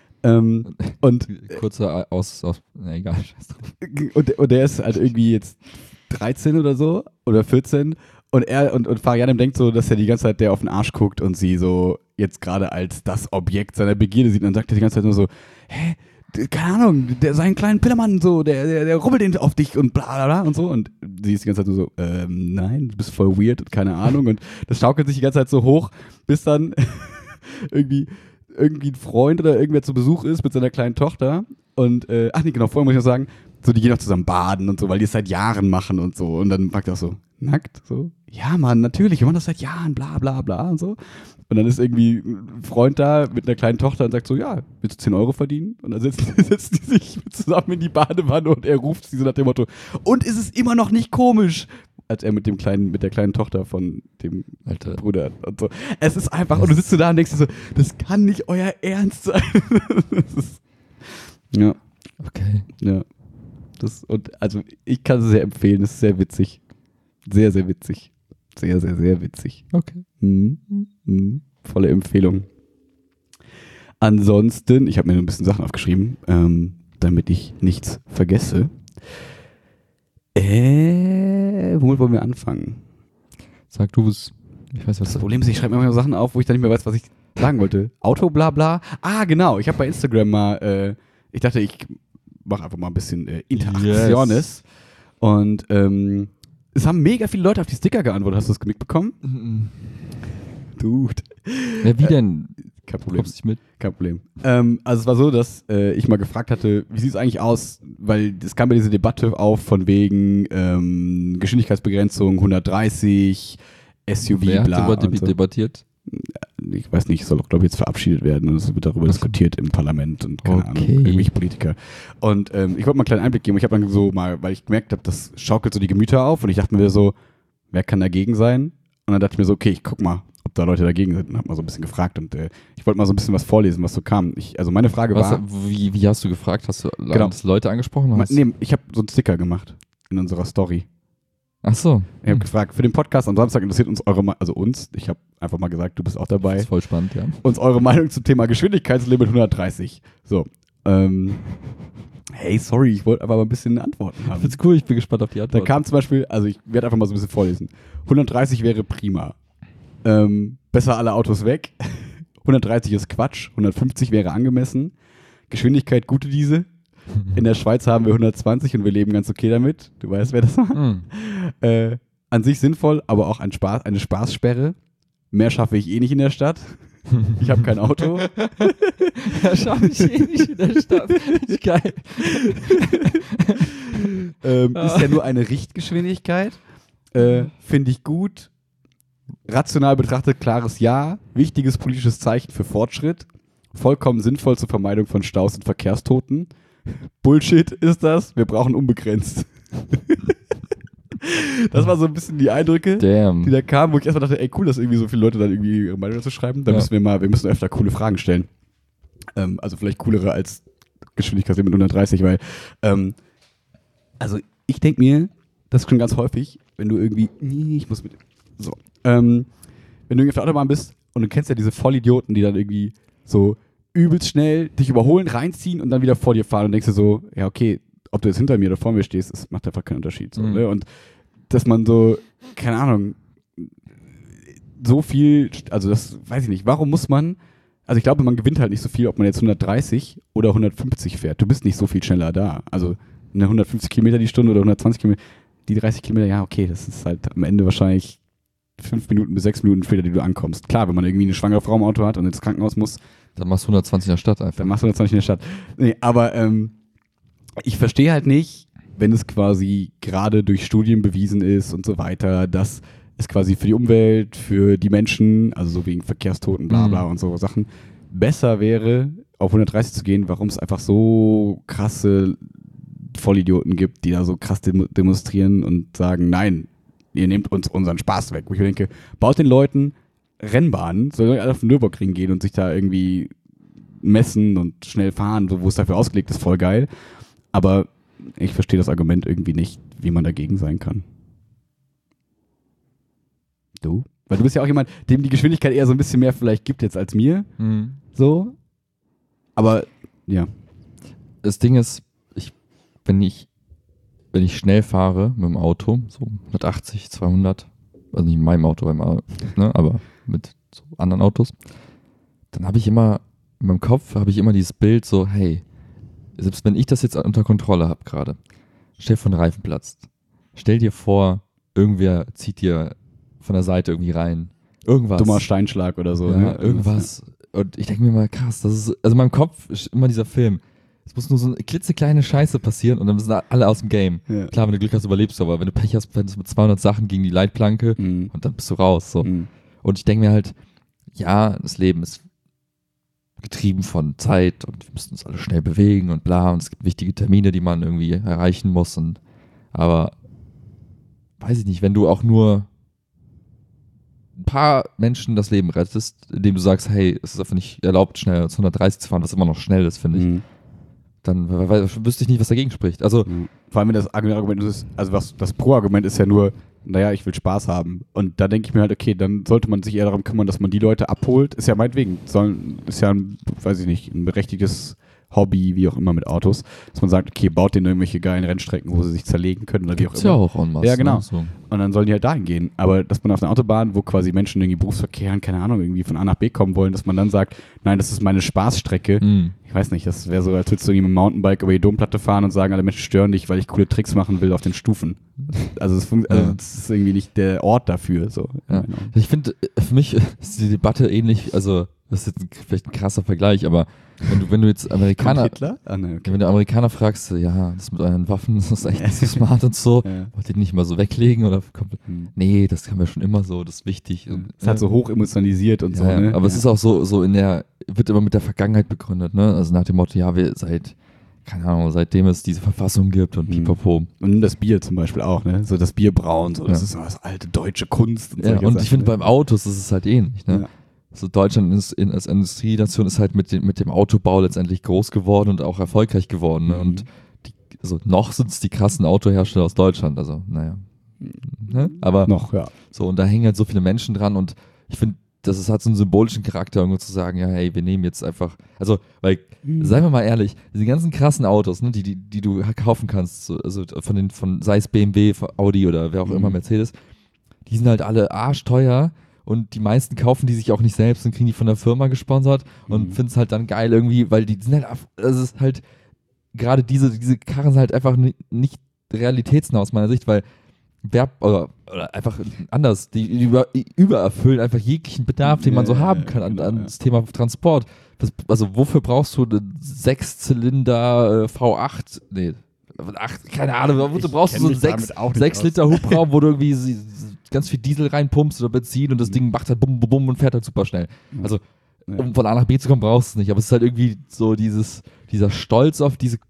Und Kurzer na egal, scheiß drauf. Und der ist halt irgendwie jetzt 13 oder so oder 14 und Fariadim denkt so, dass er die ganze Zeit der auf den Arsch guckt und sie so jetzt gerade als das Objekt seiner Begierde sieht und dann sagt er die ganze Zeit nur so, hä, keine Ahnung, seinen kleinen Pillermann so, der rubbelt den auf dich und bla bla bla und so und sie ist die ganze Zeit nur so, nein, du bist voll weird und keine Ahnung und das schaukelt sich die ganze Zeit so hoch, bis dann irgendwie ein Freund oder irgendwer zu Besuch ist mit seiner kleinen Tochter und, ach nee, genau, vorher muss ich noch sagen, so, die gehen auch zusammen baden und so, weil die es seit Jahren machen und so und dann fragt er auch so, nackt? So, ja Mann, natürlich, wir machen das seit Jahren, bla bla bla und so. Und dann ist irgendwie ein Freund da mit einer kleinen Tochter und sagt so, ja, willst du 10 Euro verdienen? Und dann setzen die sich zusammen in die Badewanne und er ruft sie so nach dem Motto, und ist es immer noch nicht komisch? Als er mit der kleinen Tochter von dem Alter. Bruder und so. Es ist einfach, und du sitzt so da und denkst dir so, das kann nicht euer Ernst sein. Das ist, ja, Okay. ja. Also ich kann es sehr empfehlen, es ist sehr witzig. Sehr, sehr witzig. Sehr, sehr, sehr witzig. Okay. Volle Empfehlung. Ansonsten, ich habe mir nur ein bisschen Sachen aufgeschrieben, damit ich nichts vergesse. Womit wollen wir anfangen? Sag du es. Ich weiß, was Das Problem ist, ich schreibe mir immer Sachen auf, wo ich dann nicht mehr weiß, was ich sagen wollte. Auto, bla bla. Ah, genau. Ich habe bei Instagram mal, ich dachte, ich mache einfach mal ein bisschen Interaktiones. Yes. Und es haben mega viele Leute auf die Sticker geantwortet. Hast du das mitbekommen? Dude. Ja, wie denn? Kein Problem. Kommst nicht mit? Kein Problem. Also es war so, dass ich mal gefragt hatte, wie sieht es eigentlich aus, weil es kam ja diese Debatte auf von wegen Geschwindigkeitsbegrenzung 130, SUV, Wer hat bla. darüber und so. debattiert? ich weiß nicht, soll auch, glaube ich, jetzt verabschiedet werden und es wird darüber diskutiert im Parlament und keine Ahnung, irgendwelche Politiker. Und ich wollte mal einen kleinen Einblick geben. Ich habe dann so mal, weil ich gemerkt habe, das schaukelt so die Gemüter auf und ich dachte mir so, wer kann dagegen sein? Und dann dachte ich mir so, okay, ich guck mal, ob da Leute dagegen sind und habe mal so ein bisschen gefragt und ich wollte mal so ein bisschen was vorlesen, was so kam. Also meine Frage war... Wie hast du gefragt? Hast du Leute angesprochen? Nee, ich habe so einen Sticker gemacht in unserer Story. Ach so. Ich habe gefragt, für den Podcast am Samstag interessiert uns ich habe einfach mal gesagt, du bist auch dabei. Das ist voll spannend, ja. Uns eure Meinung zum Thema Geschwindigkeitslimit 130. So. Hey, sorry, ich wollte aber mal ein bisschen Antworten haben. Das ist cool, ich bin gespannt auf die Antwort. Da kam zum Beispiel, also ich werde einfach mal so ein bisschen vorlesen. 130 wäre prima. Besser alle Autos weg. 130 ist Quatsch. 150 wäre angemessen. Geschwindigkeit gute diese. In der Schweiz haben wir 120 und wir leben ganz okay damit. Du weißt, wer das war. An sich sinnvoll, aber auch eine Spaßsperre. Mehr schaffe ich eh nicht in der Stadt. Ich habe kein Auto. Ja, schaffe ich eh nicht in der Stadt. Ist geil. Ist ja nur eine Richtgeschwindigkeit. Finde ich gut. Rational betrachtet klares Ja. Wichtiges politisches Zeichen für Fortschritt. Vollkommen sinnvoll zur Vermeidung von Staus und Verkehrstoten. Bullshit ist das. Wir brauchen unbegrenzt. Das war so ein bisschen die Eindrücke, die da kamen, wo ich erstmal dachte, ey cool, dass irgendwie so viele Leute dann irgendwie ihre Meinung dazu schreiben. Da müssen wir müssen öfter coole Fragen stellen. Also vielleicht coolere als Geschwindigkeitslimit 130, weil also ich denke mir, das ist schon ganz häufig, wenn du irgendwie, wenn du irgendwie auf der Autobahn bist und du kennst ja diese Vollidioten, die dann irgendwie so übelst schnell dich überholen, reinziehen und dann wieder vor dir fahren und denkst dir so, ja okay, ob du jetzt hinter mir oder vor mir stehst, das macht einfach keinen Unterschied. So, ne? Und dass man so, keine Ahnung, so viel, also das weiß ich nicht, warum muss man, also ich glaube, man gewinnt halt nicht so viel, ob man jetzt 130 oder 150 fährt. Du bist nicht so viel schneller da. Also eine 150 Kilometer die Stunde oder 120 Kilometer, die 30 Kilometer, ja okay, das ist halt am Ende wahrscheinlich 5 Minuten bis 6 Minuten später, die du ankommst. Klar, wenn man irgendwie eine schwangere Frau im Auto hat und ins Krankenhaus muss. Dann machst du 120 in der Stadt einfach. Dann machst du 120 in der Stadt. Nee, aber ich verstehe halt nicht, wenn es quasi gerade durch Studien bewiesen ist und so weiter, dass es quasi für die Umwelt, für die Menschen, also so wegen Verkehrstoten, bla bla und so Sachen, besser wäre, auf 130 zu gehen, warum es einfach so krasse Vollidioten gibt, die da so krass demonstrieren und sagen, nein, ihr nehmt uns unseren Spaß weg. Wo ich mir denke, baut den Leuten Rennbahnen, sollen alle auf den Nürburgring gehen und sich da irgendwie messen und schnell fahren, wo es dafür ausgelegt ist, voll geil. Aber ich verstehe das Argument irgendwie nicht, wie man dagegen sein kann. Du? Weil du bist ja auch jemand, dem die Geschwindigkeit eher so ein bisschen mehr vielleicht gibt jetzt als mir. So. Aber, ja. Das Ding ist, wenn ich schnell fahre mit dem Auto, so 180, 200, also nicht in meinem Auto, aber mit so anderen Autos, dann habe ich immer, in meinem Kopf habe ich immer dieses Bild so, hey, selbst wenn ich das jetzt unter Kontrolle habe gerade, stell dir vor, der Reifen platzt. Stell dir vor, irgendwer zieht dir von der Seite irgendwie rein. Irgendwas. Dummer Steinschlag oder so. Ja, ne? Irgendwas. Und ich denke mir mal, krass, das ist, also in meinem Kopf ist immer dieser Film. Es muss nur so eine klitzekleine Scheiße passieren und dann sind alle aus dem Game. Ja. Klar, wenn du Glück hast, überlebst du, aber wenn du Pech hast, fällst du mit 200 Sachen gegen die Leitplanke und dann bist du raus. So. Und ich denke mir halt, ja, das Leben ist getrieben von Zeit und wir müssen uns alle schnell bewegen und bla und es gibt wichtige Termine, die man irgendwie erreichen muss. Aber weiß ich nicht, wenn du auch nur ein paar Menschen das Leben rettest, indem du sagst, hey, es ist einfach nicht erlaubt, schnell als 130 zu fahren, was immer noch schnell ist, finde ich, dann wüsste ich nicht, was dagegen spricht. Also, vor allem, wenn das Argument ist, also das Pro-Argument ist ja nur, naja, ich will Spaß haben. Und da denke ich mir halt, okay, dann sollte man sich eher darum kümmern, dass man die Leute abholt. Ist ja meinetwegen, ist ja weiß ich nicht, ein berechtigtes Hobby, wie auch immer mit Autos, dass man sagt, okay, baut denen irgendwelche geilen Rennstrecken, wo sie sich zerlegen können oder wie auch immer. Ja auch en masse, ja, genau. Ne? So. Und dann sollen die halt dahin gehen. Aber dass man auf einer Autobahn, wo quasi Menschen irgendwie Berufsverkehr, keine Ahnung, irgendwie von A nach B kommen wollen, dass man dann sagt, nein, das ist meine Spaßstrecke. Ich weiß nicht, das wäre so, als würdest du irgendwie mit dem Mountainbike über die Domplatte fahren und sagen, alle Menschen stören dich, weil ich coole Tricks machen will auf den Stufen. Also das ist irgendwie nicht der Ort dafür. So. Ja. Ich finde, für mich ist die Debatte ähnlich, also das ist jetzt vielleicht ein krasser Vergleich, aber wenn du jetzt Amerikaner, Kommt Hitler? Ah, ne, okay. wenn du Amerikaner fragst, so, ja, das mit euren Waffen, das ist echt nicht so smart und so, Ja. wollt ihr die nicht mal so weglegen oder kommt, Hm. nee, das haben wir schon immer so, das ist wichtig. Ja. Und, Ist halt so hoch emotionalisiert und so, ja, ne? aber es ist auch so wird immer mit der Vergangenheit begründet, ne? Also nach dem Motto, ja, keine Ahnung, seitdem es diese Verfassung gibt und pipapo. Und das Bier zum Beispiel auch, ne? So das Bierbrauen, so, das Ja. ist so das alte deutsche Kunst und Ja, solche und Sachen, ich finde ne? beim Autos ist es halt ähnlich, ne? Ja. So Deutschland als Industrienation ist halt mit dem Autobau letztendlich groß geworden und auch erfolgreich geworden. Ne? Mhm. Und noch sind es die krassen Autohersteller aus Deutschland, also naja. Ne? Aber Noch, ja. so, und da hängen halt so viele Menschen dran und ich finde, das hat so einen symbolischen Charakter, irgendwo zu sagen, ja, hey, wir nehmen jetzt einfach, also, weil, seien wir mal ehrlich, diese ganzen krassen Autos, ne, die du kaufen kannst, so, also sei es BMW, Audi oder wer auch immer, Mercedes, die sind halt alle arschteuer. Und die meisten kaufen die sich auch nicht selbst und kriegen die von der Firma gesponsert und finden es halt dann geil irgendwie, weil die sind halt, also es ist halt, gerade diese Karren sind halt einfach nicht realitätsnah aus meiner Sicht, weil oder einfach anders, die übererfüllen einfach jeglichen Bedarf, den man so haben kann an das Thema Transport. Also wofür brauchst du einen 6-Zylinder V8? Nee, 8, keine Ahnung, wozu brauchst du so einen 6 Liter Hubraum, wo du irgendwie ganz viel Diesel reinpumpst oder Benzin und das Ding macht halt bum, bum, bum und fährt halt super schnell. Also, um von A nach B zu kommen, brauchst du es nicht. Aber es ist halt irgendwie so dieser Stolz auf diese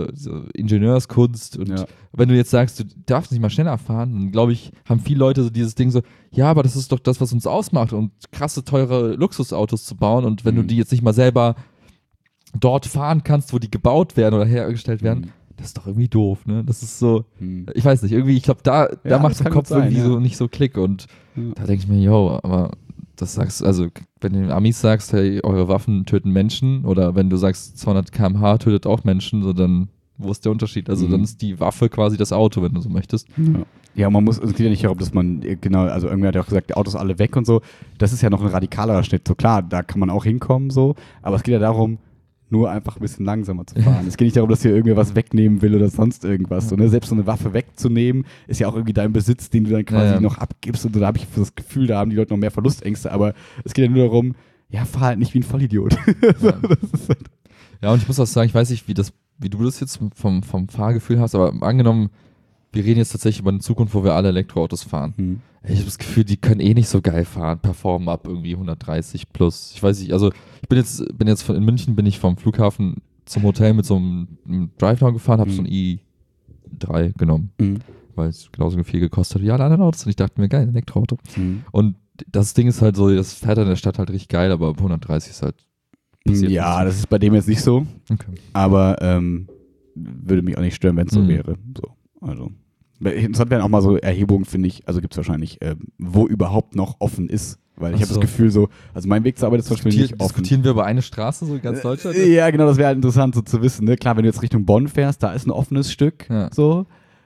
Ingenieurskunst. Und wenn du jetzt sagst, du darfst nicht mal schneller fahren, dann glaube ich, haben viele Leute so dieses Ding so, ja, aber das ist doch das, was uns ausmacht und krasse, teure Luxusautos zu bauen. Und wenn du die jetzt nicht mal selber dort fahren kannst, wo die gebaut werden oder hergestellt werden, das ist doch irgendwie doof, ne? Das ist so, ich weiß nicht, irgendwie, ich glaube, da macht es im Kopf irgendwie so nicht so Klick und da denke ich mir, yo, aber das sagst, also wenn du den Amis sagst, hey, eure Waffen töten Menschen oder wenn du sagst, 200 km/h tötet auch Menschen, so dann, wo ist der Unterschied? Also dann ist die Waffe quasi das Auto, wenn du so möchtest. Ja, es geht ja nicht darum, dass man, genau, also irgendwer hat ja auch gesagt, die Autos alle weg und so, das ist ja noch ein radikalerer Schnitt, so klar, da kann man auch hinkommen, so, aber es geht ja darum, nur einfach ein bisschen langsamer zu fahren. Es geht nicht darum, dass hier irgendwer was wegnehmen will oder sonst irgendwas. So, ne? Selbst so eine Waffe wegzunehmen, ist ja auch irgendwie dein Besitz, den du dann quasi noch abgibst. Und da habe ich das Gefühl, da haben die Leute noch mehr Verlustängste. Aber es geht ja nur darum, ja, fahr halt nicht wie ein Vollidiot. Ja, und ich muss auch sagen, ich weiß nicht, wie du das jetzt vom Fahrgefühl hast, aber angenommen, wir reden jetzt tatsächlich über eine Zukunft, wo wir alle Elektroautos fahren. Ich habe das Gefühl, die können eh nicht so geil fahren, performen ab irgendwie 130 plus. Ich weiß nicht, also ich bin jetzt in München, bin ich vom Flughafen zum Hotel mit so einem Drive-Now gefahren, habe so ein i3 genommen, weil es genauso viel gekostet hat wie alle anderen Autos und ich dachte mir, geil, ein Elektroauto. Und das Ding ist halt so, das fährt in der Stadt halt richtig geil, aber ab 130 ist halt passiert. Ja, das ist bei dem jetzt nicht so, aber würde mich auch nicht stören, wenn es so wäre. So, also. Interessant wären auch mal so Erhebungen, finde ich, also gibt es wahrscheinlich, wo überhaupt noch offen ist. Weil ich habe das Gefühl so, also mein Weg zur Arbeit ist zum Beispiel nicht offen. Diskutieren wir über eine Straße so in ganz Deutschland? Ja, genau, das wäre halt interessant so zu wissen. Ne? Klar, wenn du jetzt Richtung Bonn fährst, da ist ein offenes Stück. Ja. So.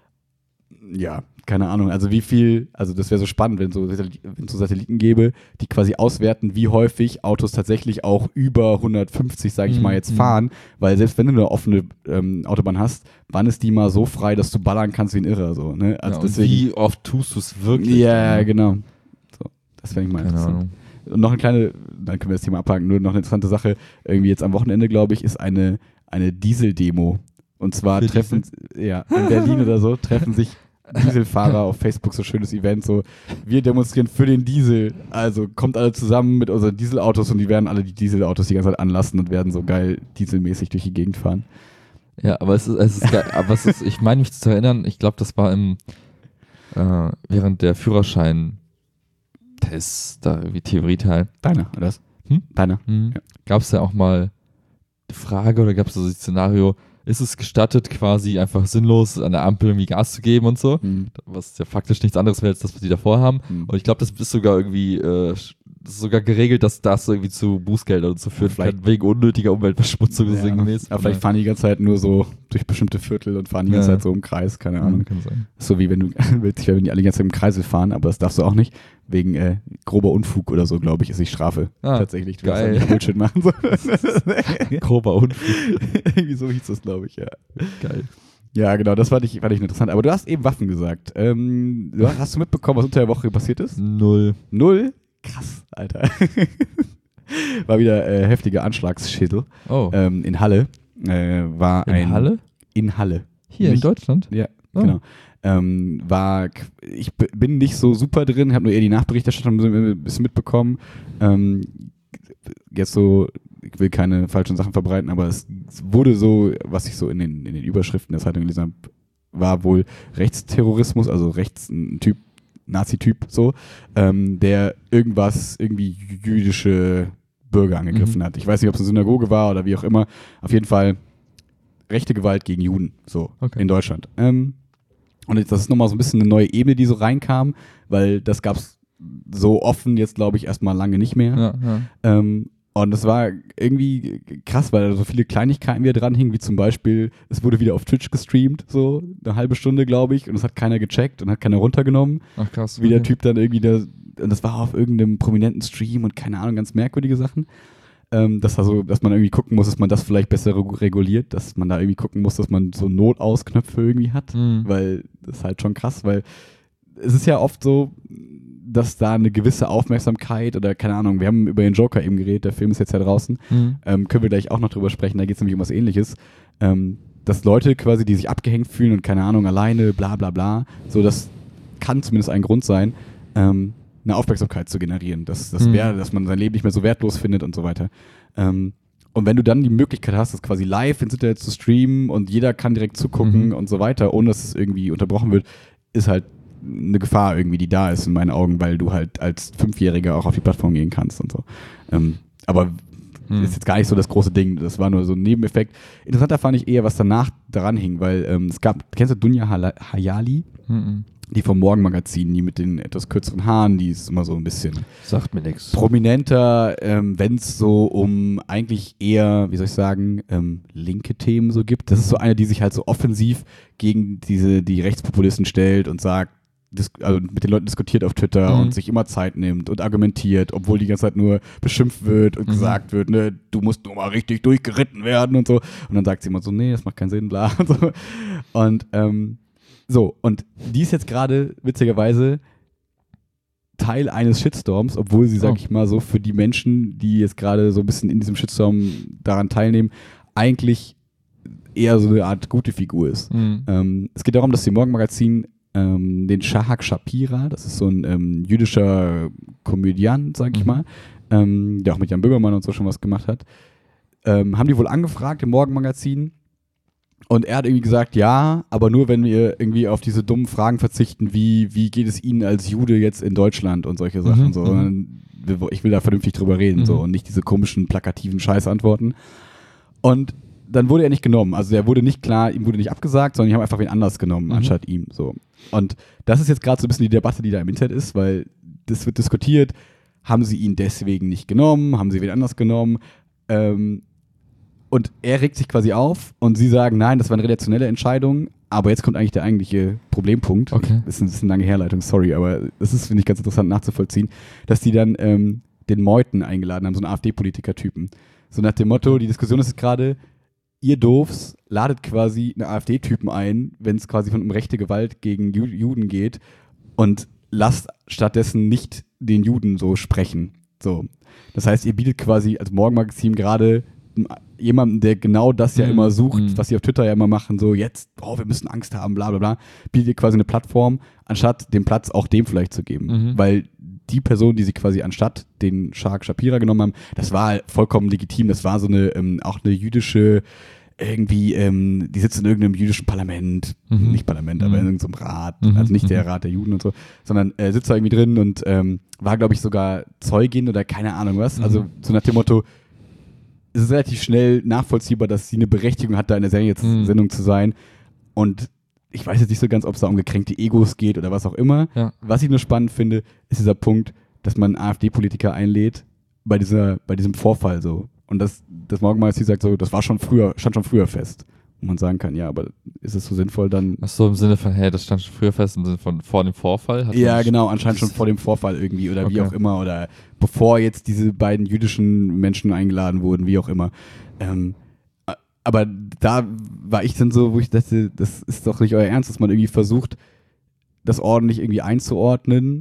Ja, keine Ahnung. Also wie viel, also das wäre so spannend, wenn es so Satelliten gäbe, die quasi auswerten, wie häufig Autos tatsächlich auch über 150, sage ich mal, jetzt fahren. Weil selbst wenn du eine offene Autobahn hast, wann ist die mal so frei, dass du ballern kannst wie ein Irrer? So, ne? Also ja, deswegen, wie oft tust du es wirklich? Ja, genau. So, das fände ich mal interessant. Ahnung. Und noch eine kleine, dann können wir das Thema abhaken, nur noch eine interessante Sache, irgendwie jetzt am Wochenende, glaube ich, ist eine Diesel-Demo. Und zwar in Berlin oder so, treffen sich Dieselfahrer auf Facebook, so schönes Event, so, wir demonstrieren für den Diesel, also kommt alle zusammen mit unseren Dieselautos und die werden alle die Dieselautos die ganze Zeit anlassen und werden so geil dieselmäßig durch die Gegend fahren. Ja, aber es ist geil, aber ich meine mich zu erinnern, ich glaube, das war während der Führerschein-Test, da irgendwie Theorieteil. Deiner, oder was? Deiner. Ja. Gab es ja auch mal die Frage oder gab es so ein Szenario, ist es gestattet, quasi einfach sinnlos an der Ampel irgendwie Gas zu geben und so, was ja faktisch nichts anderes wäre als das, was die davor haben. Und ich glaube, das ist sogar irgendwie sogar geregelt, dass das irgendwie zu Bußgeldern und so führt, wegen unnötiger Umweltverschmutzung. Aber vielleicht fahren die die ganze Zeit nur so durch bestimmte Viertel und fahren die ganze Zeit so im Kreis, keine Ahnung. Kann sein. So wie wenn du willst, wenn die alle die ganze Zeit im Kreisel fahren, aber das darfst du auch nicht. Wegen grober Unfug oder so, glaube ich, ist die Strafe. Tatsächlich. Du geil. darfst Bullshit machen. So. Grober Unfug. Irgendwie so hieß das, glaube ich, ja. Geil. Ja, genau, das fand ich interessant. Aber du hast eben Waffen gesagt. Hast du mitbekommen, was unter der Woche passiert ist? 0. Krass, Alter. war wieder heftiger Anschlagsschädel. Oh. In Halle. War In Halle? In Halle. Hier Nicht, in Deutschland? Ja, Oh. genau. Ich bin nicht so super drin, habe nur eher die Nachberichterstattung ein bisschen mitbekommen. Jetzt so, ich will keine falschen Sachen verbreiten, aber es wurde so, was ich so in den Überschriften der Zeitung gelesen habe, war wohl Rechtsterrorismus, also ein Typ, Nazi-Typ, so, der irgendwie jüdische Bürger angegriffen hat. Ich weiß nicht, ob es eine Synagoge war oder wie auch immer. Auf jeden Fall rechte Gewalt gegen Juden, so, in Deutschland. Und das ist nochmal so ein bisschen eine neue Ebene, die so reinkam, weil das gab es so offen jetzt, glaube ich, erstmal lange nicht mehr. Ja. Und das war irgendwie krass, weil da so viele Kleinigkeiten wieder dran hingen, wie zum Beispiel, es wurde wieder auf Twitch gestreamt, so eine halbe Stunde, glaube ich, und es hat keiner gecheckt und hat keiner runtergenommen. Ach krass. Wie der Typ dann irgendwie, und das war auf irgendeinem prominenten Stream und keine Ahnung, ganz merkwürdige Sachen. Dass man irgendwie gucken muss, dass man das vielleicht besser reguliert, dass man da irgendwie gucken muss, dass man so Notausknöpfe irgendwie hat, weil das ist halt schon krass, weil es ist ja oft so, dass da eine gewisse Aufmerksamkeit oder keine Ahnung, wir haben über den Joker eben geredet, der Film ist jetzt ja draußen, können wir gleich auch noch drüber sprechen, da geht es nämlich um was Ähnliches, dass Leute quasi, die sich abgehängt fühlen und keine Ahnung, alleine, bla bla bla, so das kann zumindest ein Grund sein, eine Aufmerksamkeit zu generieren, dass man sein Leben nicht mehr so wertlos findet und so weiter. Und wenn du dann die Möglichkeit hast, das quasi live ins Internet zu streamen und jeder kann direkt zugucken und so weiter, ohne dass es irgendwie unterbrochen wird, ist halt eine Gefahr irgendwie, die da ist in meinen Augen, weil du halt als 5-Jähriger auch auf die Plattform gehen kannst und so. Aber ist jetzt gar nicht so das große Ding, das war nur so ein Nebeneffekt. Interessanter fand ich eher, was danach daran hing, weil kennst du Dunja Hayali? Die vom Morgenmagazin, die mit den etwas kürzeren Haaren, die ist immer so ein bisschen sagt mir nichts. Prominenter, wenn es so um eigentlich eher, wie soll ich sagen, linke Themen so gibt. Das ist so eine, die sich halt so offensiv gegen die Rechtspopulisten stellt und sagt, also mit den Leuten diskutiert auf Twitter und sich immer Zeit nimmt und argumentiert, obwohl die ganze Zeit nur beschimpft wird und gesagt wird, ne, du musst nur mal richtig durchgeritten werden und so. Und dann sagt sie immer so, nee, das macht keinen Sinn, bla und so. Und die ist jetzt gerade, witzigerweise, Teil eines Shitstorms, obwohl sie, sag ich mal so, für die Menschen, die jetzt gerade so ein bisschen in diesem Shitstorm daran teilnehmen, eigentlich eher so eine Art gute Figur ist. Es geht darum, dass die Morgenmagazin den Shahak Shapira, das ist so ein jüdischer Komödiant, sag ich mal, der auch mit Jan Böhmermann und so schon was gemacht hat, haben die wohl angefragt im Morgenmagazin. Und er hat irgendwie gesagt, ja, aber nur, wenn wir irgendwie auf diese dummen Fragen verzichten, wie geht es Ihnen als Jude jetzt in Deutschland und solche Sachen. So. Und ich will da vernünftig drüber reden so, und nicht diese komischen, plakativen Scheißantworten. Und dann wurde er nicht genommen. Also ihm wurde nicht abgesagt, sondern die haben einfach wen anders genommen, anstatt ihm. So. Und das ist jetzt gerade so ein bisschen die Debatte, die da im Internet ist, weil das wird diskutiert, haben sie ihn deswegen nicht genommen, haben sie wen anders genommen, und er regt sich quasi auf und sie sagen, nein, das war eine redaktionelle Entscheidung, aber jetzt kommt eigentlich der eigentliche Problempunkt. Okay. Das ist eine lange Herleitung, sorry, aber das ist, finde ich, ganz interessant nachzuvollziehen, dass die dann den Meuthen eingeladen haben, so einen AfD-Politiker-Typen. So nach dem Motto, die Diskussion ist gerade, ihr Doofs ladet quasi einen AfD-Typen ein, wenn es quasi um rechte Gewalt gegen Juden geht und lasst stattdessen nicht den Juden so sprechen. So. Das heißt, ihr bietet quasi als Morgenmagazin gerade jemanden, der genau das ja immer sucht, was sie auf Twitter ja immer machen, so jetzt, wir müssen Angst haben, bla bla bla, bietet ihr quasi eine Plattform, anstatt den Platz auch dem vielleicht zu geben. Weil die Person, die sie quasi anstatt den Shahak Shapira genommen haben, das war vollkommen legitim, das war so auch eine jüdische, irgendwie, die sitzt in irgendeinem jüdischen Parlament, nicht Parlament, aber in irgendeinem Rat, also nicht der Rat der Juden und so, sondern sitzt da irgendwie drin und war, glaube ich, sogar Zeugin oder keine Ahnung was, also so nach dem Motto, es ist relativ schnell nachvollziehbar, dass sie eine Berechtigung hat, da in der Sendung zu sein. Und ich weiß jetzt nicht so ganz, ob es da um gekränkte Egos geht oder was auch immer. Ja. Was ich nur spannend finde, ist dieser Punkt, dass man einen AfD-Politiker einlädt bei diesem Vorfall so. Und das Morgenmagazin sagt so, das stand schon früher fest. Und man sagen kann, ja, aber ist es so sinnvoll dann... Ach so, im Sinne von, hey, das stand schon früher fest, im Sinne von vor dem Vorfall? Ja, genau, anscheinend schon vor dem Vorfall irgendwie oder wie auch immer oder bevor jetzt diese beiden jüdischen Menschen eingeladen wurden, wie auch immer. Aber da war ich dann so, wo ich dachte, das ist doch nicht euer Ernst, dass man irgendwie versucht, das ordentlich irgendwie einzuordnen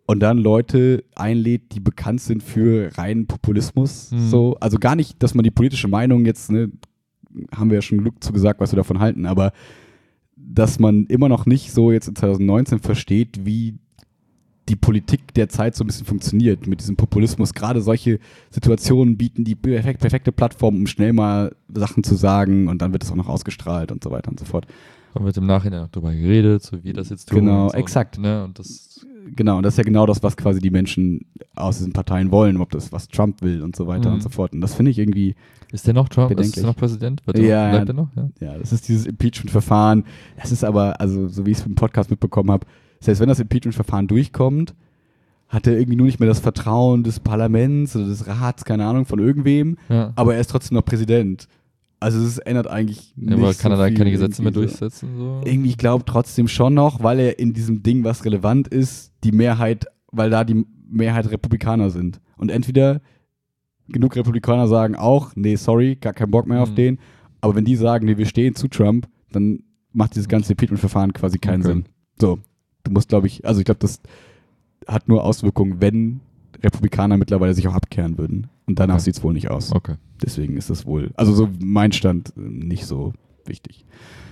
und dann Leute einlädt, die bekannt sind für reinen Populismus. So. Also gar nicht, dass man die politische Meinung jetzt, ne, haben wir ja schon genug zu gesagt, was wir davon halten, aber dass man immer noch nicht so jetzt in 2019 versteht, wie die Politik der Zeit so ein bisschen funktioniert mit diesem Populismus. Gerade solche Situationen bieten die perfekte Plattform, um schnell mal Sachen zu sagen und dann wird es auch noch ausgestrahlt und so weiter und so fort. Und wird im Nachhinein auch darüber geredet, so wie das jetzt tun. Genau, und so, exakt. Ne? Und das Genau, und das ist ja genau das, was quasi die Menschen aus diesen Parteien wollen, ob das, was Trump will und so weiter und so fort. Und das finde ich irgendwie ist der noch Trump? bedenklich. Ist der noch Präsident? Bleibt er noch? Ja, das ist dieses Impeachment-Verfahren. Das ist aber, also so wie ich es im Podcast mitbekommen habe, selbst wenn das Impeachment-Verfahren durchkommt, hat er irgendwie nur nicht mehr das Vertrauen des Parlaments oder des Rats, keine Ahnung, von irgendwem, aber er ist trotzdem noch Präsident. Also es ändert eigentlich nichts. Aber kann er da viel keine Gesetze mehr irgendwie durchsetzen? So? Irgendwie, ich glaube trotzdem schon noch, weil er in diesem Ding, was relevant ist, die Mehrheit, weil da die Mehrheit Republikaner sind. Und entweder genug Republikaner sagen auch, nee, sorry, gar keinen Bock mehr auf den. Aber wenn die sagen, nee, wir stehen zu Trump, dann macht dieses ganze Impeachment-Verfahren quasi keinen Sinn. So, du musst, glaube ich, also ich glaube, das hat nur Auswirkungen, wenn Republikaner mittlerweile sich auch abkehren würden. Und danach sieht es wohl nicht aus. Okay. Deswegen ist das wohl, also so mein Stand, nicht so wichtig.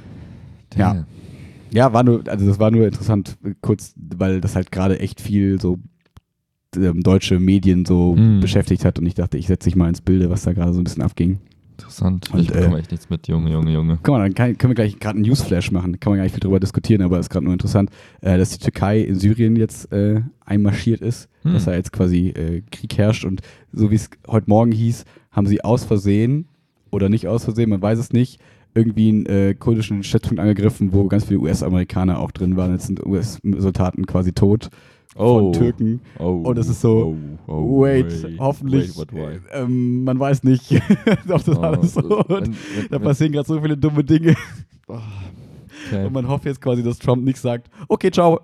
Ja. Ja, das war nur interessant, kurz, weil das halt gerade echt viel so deutsche Medien so beschäftigt hat und ich dachte, ich setze dich mal ins Bilde, was da gerade so ein bisschen abging. Interessant. Und, ich bekomme echt nichts mit, Junge. Guck mal, dann können wir gleich gerade einen Newsflash machen. Kann man gar nicht viel drüber diskutieren, aber ist gerade nur interessant, dass die Türkei in Syrien jetzt einmarschiert ist, dass da jetzt quasi Krieg herrscht und so wie es heute Morgen hieß, haben sie aus Versehen oder nicht aus Versehen, man weiß es nicht, irgendwie einen kurdischen Stützpunkt angegriffen, wo ganz viele US-Amerikaner auch drin waren. Jetzt sind US-Soldaten quasi tot von Türken. Und es ist so, hoffentlich, man weiß nicht, ob das alles so wird. Da passieren gerade so viele dumme Dinge. Okay. Und man hofft jetzt quasi, dass Trump nicht sagt, okay, ciao.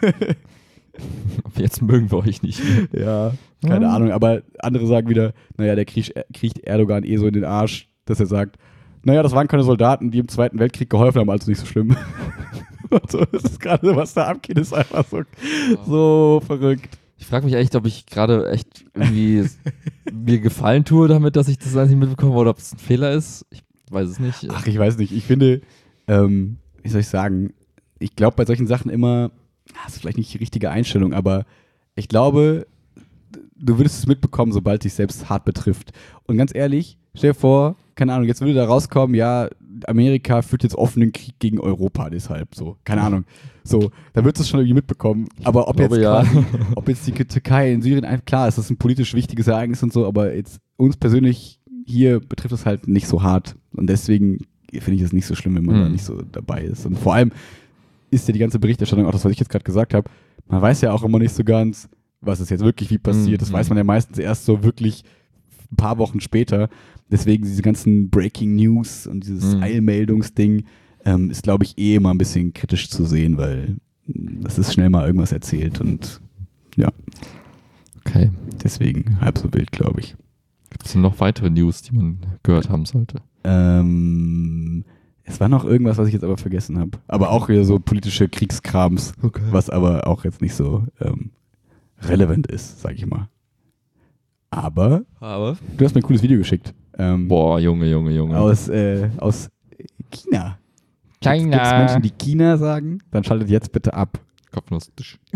Jetzt mögen wir euch nicht mehr. Ja, keine Ahnung, aber andere sagen wieder, naja, der kriecht Erdogan so in den Arsch, dass er sagt, naja, das waren keine Soldaten, die im Zweiten Weltkrieg geholfen haben, also nicht so schlimm. So, das ist gerade, was da abgeht, ist einfach so verrückt. Ich frage mich echt, ob ich gerade echt irgendwie mir Gefallen tue damit, dass ich das nicht mitbekomme oder ob es ein Fehler ist. Ich weiß es nicht. Ach, ich weiß nicht. Ich finde, wie soll ich sagen, ich glaube bei solchen Sachen immer, das ist vielleicht nicht die richtige Einstellung, aber ich glaube, du würdest es mitbekommen, sobald dich selbst hart betrifft. Und ganz ehrlich, stell dir vor, keine Ahnung, jetzt würde da rauskommen, ja, Amerika führt jetzt offenen Krieg gegen Europa, deshalb so, keine Ahnung. So, dann würdest du es schon irgendwie mitbekommen. Aber ob jetzt die Türkei in Syrien, klar, es ist ein politisch wichtiges Ereignis und so, aber jetzt uns persönlich hier betrifft es halt nicht so hart. Und deswegen finde ich es nicht so schlimm, wenn man da nicht so dabei ist. Und vor allem ist ja die ganze Berichterstattung, auch das, was ich jetzt gerade gesagt habe, man weiß ja auch immer nicht so ganz, was ist jetzt wirklich wie passiert. Das weiß man ja meistens erst so wirklich ein paar Wochen später. Deswegen diese ganzen Breaking News und dieses Eilmeldungsding ist, glaube ich, immer ein bisschen kritisch zu sehen, weil das ist schnell mal irgendwas erzählt und ja. Okay. Deswegen halb so wild, glaube ich. Gibt es noch weitere News, die man gehört haben sollte? Es war noch irgendwas, was ich jetzt aber vergessen habe. Aber auch wieder so politische Kriegskrams, was aber auch jetzt nicht so relevant ist, sag ich mal. Aber du hast mir ein cooles Video geschickt. Boah, Junge. Aus China. Gibt es Menschen, die China sagen? Dann schaltet jetzt bitte ab. Kopfnuss.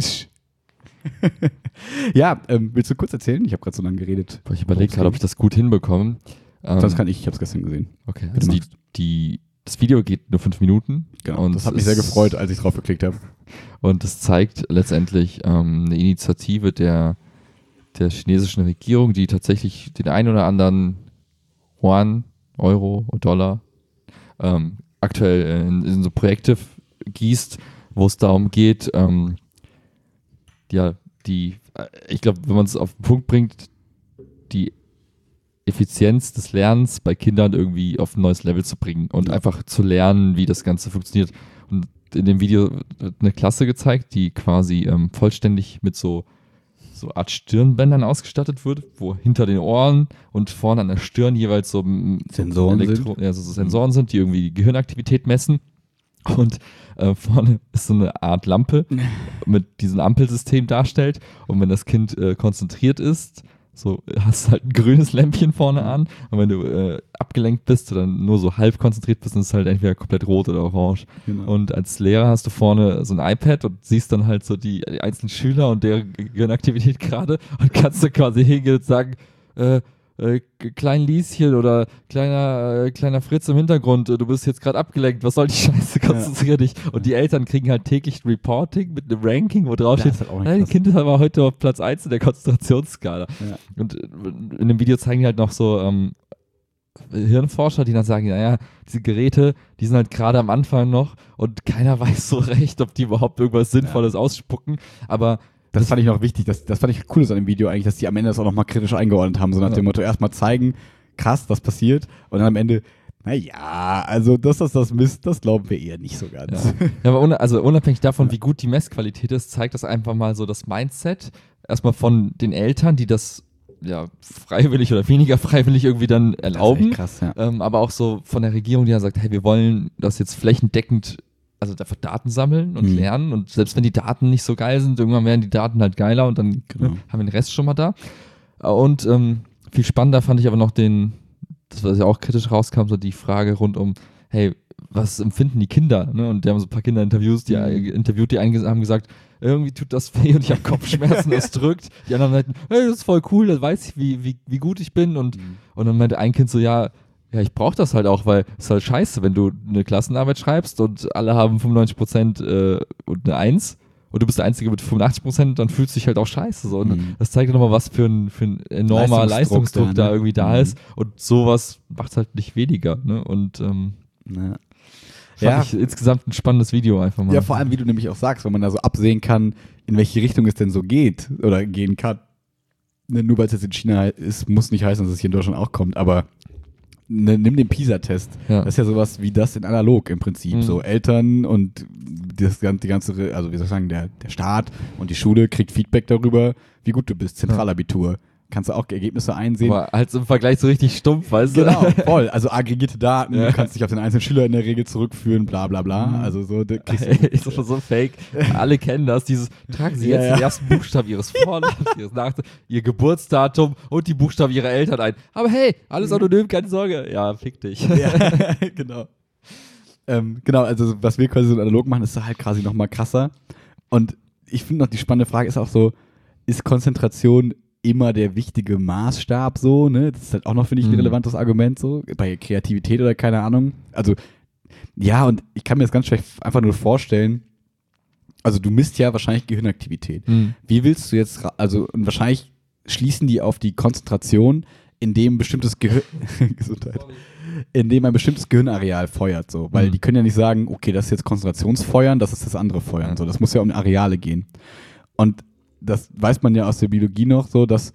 Ja, willst du kurz erzählen? Ich habe gerade so lange geredet. Ich überlege gerade, ob ich das gut hinbekomme. Sonst kann ich habe es gestern gesehen. Okay, also das Video geht nur 5 Minuten. Genau, und das hat mich sehr gefreut, als ich drauf geklickt habe. Und das zeigt letztendlich eine Initiative der chinesischen Regierung, die tatsächlich den einen oder anderen Yuan, Euro, Dollar aktuell in so Projekte gießt, wo es darum geht, ich glaube, wenn man es auf den Punkt bringt, die Effizienz des Lernens bei Kindern irgendwie auf ein neues Level zu bringen und einfach zu lernen, wie das Ganze funktioniert. Und in dem Video wird eine Klasse gezeigt, die quasi vollständig mit so Art Stirnbändern ausgestattet wird, wo hinter den Ohren und vorne an der Stirn jeweils so Sensoren Sensoren sind, die irgendwie die Gehirnaktivität messen. Und vorne ist so eine Art Lampe mit diesem Ampelsystem darstellt. Und wenn das Kind konzentriert ist, so hast du halt ein grünes Lämpchen vorne an. Und wenn du abgelenkt bist oder nur so halb konzentriert bist, dann ist es halt entweder komplett rot oder orange. Genau. Und als Lehrer hast du vorne so ein iPad und siehst dann halt so die einzelnen Schüler und deren Gehirnaktivität gerade und kannst du quasi hingehen und sagen, klein Lieschen oder kleiner Fritz im Hintergrund, du bist jetzt gerade abgelenkt, was soll die Scheiße, konzentriere dich. Und die Eltern kriegen halt täglich ein Reporting mit einem Ranking, wo drauf steht, das Kind ist aber heute auf Platz 1 in der Konzentrationsskala. Ja. Und in dem Video zeigen die halt noch so Hirnforscher, die dann sagen, naja, diese Geräte, die sind halt gerade am Anfang noch und keiner weiß so recht, ob die überhaupt irgendwas Sinnvolles ausspucken, aber das fand ich noch wichtig, das fand ich cool an dem Video eigentlich, dass die am Ende das auch nochmal kritisch eingeordnet haben, so nach dem Motto, erstmal zeigen, krass, was passiert und dann am Ende, naja, also das Mist, das glauben wir eher nicht so ganz. Ja, aber unabhängig davon, wie gut die Messqualität ist, zeigt das einfach mal so das Mindset, erstmal von den Eltern, die das ja freiwillig oder weniger freiwillig irgendwie dann erlauben, das ist echt krass, aber auch so von der Regierung, die dann sagt, hey, wir wollen das jetzt flächendeckend also dafür Daten sammeln und lernen und selbst wenn die Daten nicht so geil sind, irgendwann werden die Daten halt geiler und dann haben wir den Rest schon mal da. Und viel spannender fand ich aber noch das was ja auch kritisch rauskam, so die Frage rund um, hey, was empfinden die Kinder? Ne? Und die haben so ein paar Kinder interviewt, die haben gesagt, irgendwie tut das weh und ich habe Kopfschmerzen, das drückt. Die anderen meinten, hey, das ist voll cool, das weiß ich, wie gut ich bin und dann meinte ein Kind so, ja, ich brauche das halt auch, weil es ist halt scheiße, wenn du eine Klassenarbeit schreibst und alle haben 95% und eine 1 und du bist der Einzige mit 85%, dann fühlst du dich halt auch scheiße. So. Und das zeigt ja nochmal, was für ein enormer Leistungsdruck da irgendwie da ist und sowas macht es halt nicht weniger. Ne? Und fand ich insgesamt ein spannennes Video einfach mal. Ja, vor allem, wie du nämlich auch sagst, wenn man da so absehen kann, in welche Richtung es denn so geht oder gehen kann. Nur weil es jetzt in China ist, muss nicht heißen, dass es hier in Deutschland auch kommt, aber nimm den PISA-Test. Ja. Das ist ja sowas wie das in analog im Prinzip. So Eltern und die ganze, also wie soll ich sagen, der Staat und die Schule kriegt Feedback darüber, wie gut du bist. Zentralabitur. Kannst du auch Ergebnisse einsehen. Aber halt im Vergleich so richtig stumpf, weißt du? Genau, voll. Also aggregierte Daten, du kannst dich auf den einzelnen Schüler in der Regel zurückführen, bla bla bla. Also so, ist doch schon so fake. Alle kennen das, tragen sie jetzt den ersten Buchstaben ihres Vornamens, ihres Nachnamens, ihr Geburtsdatum und die Buchstaben ihrer Eltern ein. Aber hey, alles anonym, keine Sorge. Ja, fick dich. Ja, genau. Genau, also was wir quasi so analog machen, ist halt quasi nochmal krasser. Und ich finde noch, die spannende Frage ist auch so, ist Konzentration immer der wichtige Maßstab so, ne? Das ist halt auch noch, finde ich, ein relevantes Argument so, bei Kreativität oder keine Ahnung. Also, ja, und ich kann mir das ganz schlecht einfach nur vorstellen, also du misst ja wahrscheinlich Gehirnaktivität. Wie willst du jetzt, also und wahrscheinlich schließen die auf die Konzentration, in dem ein bestimmtes Gesundheit, in dem ein bestimmtes Gehirnareal feuert, so, weil die können ja nicht sagen, okay, das ist jetzt Konzentrationsfeuern, das ist das andere Feuern, so, das muss ja um Areale gehen. Und das weiß man ja aus der Biologie noch so, dass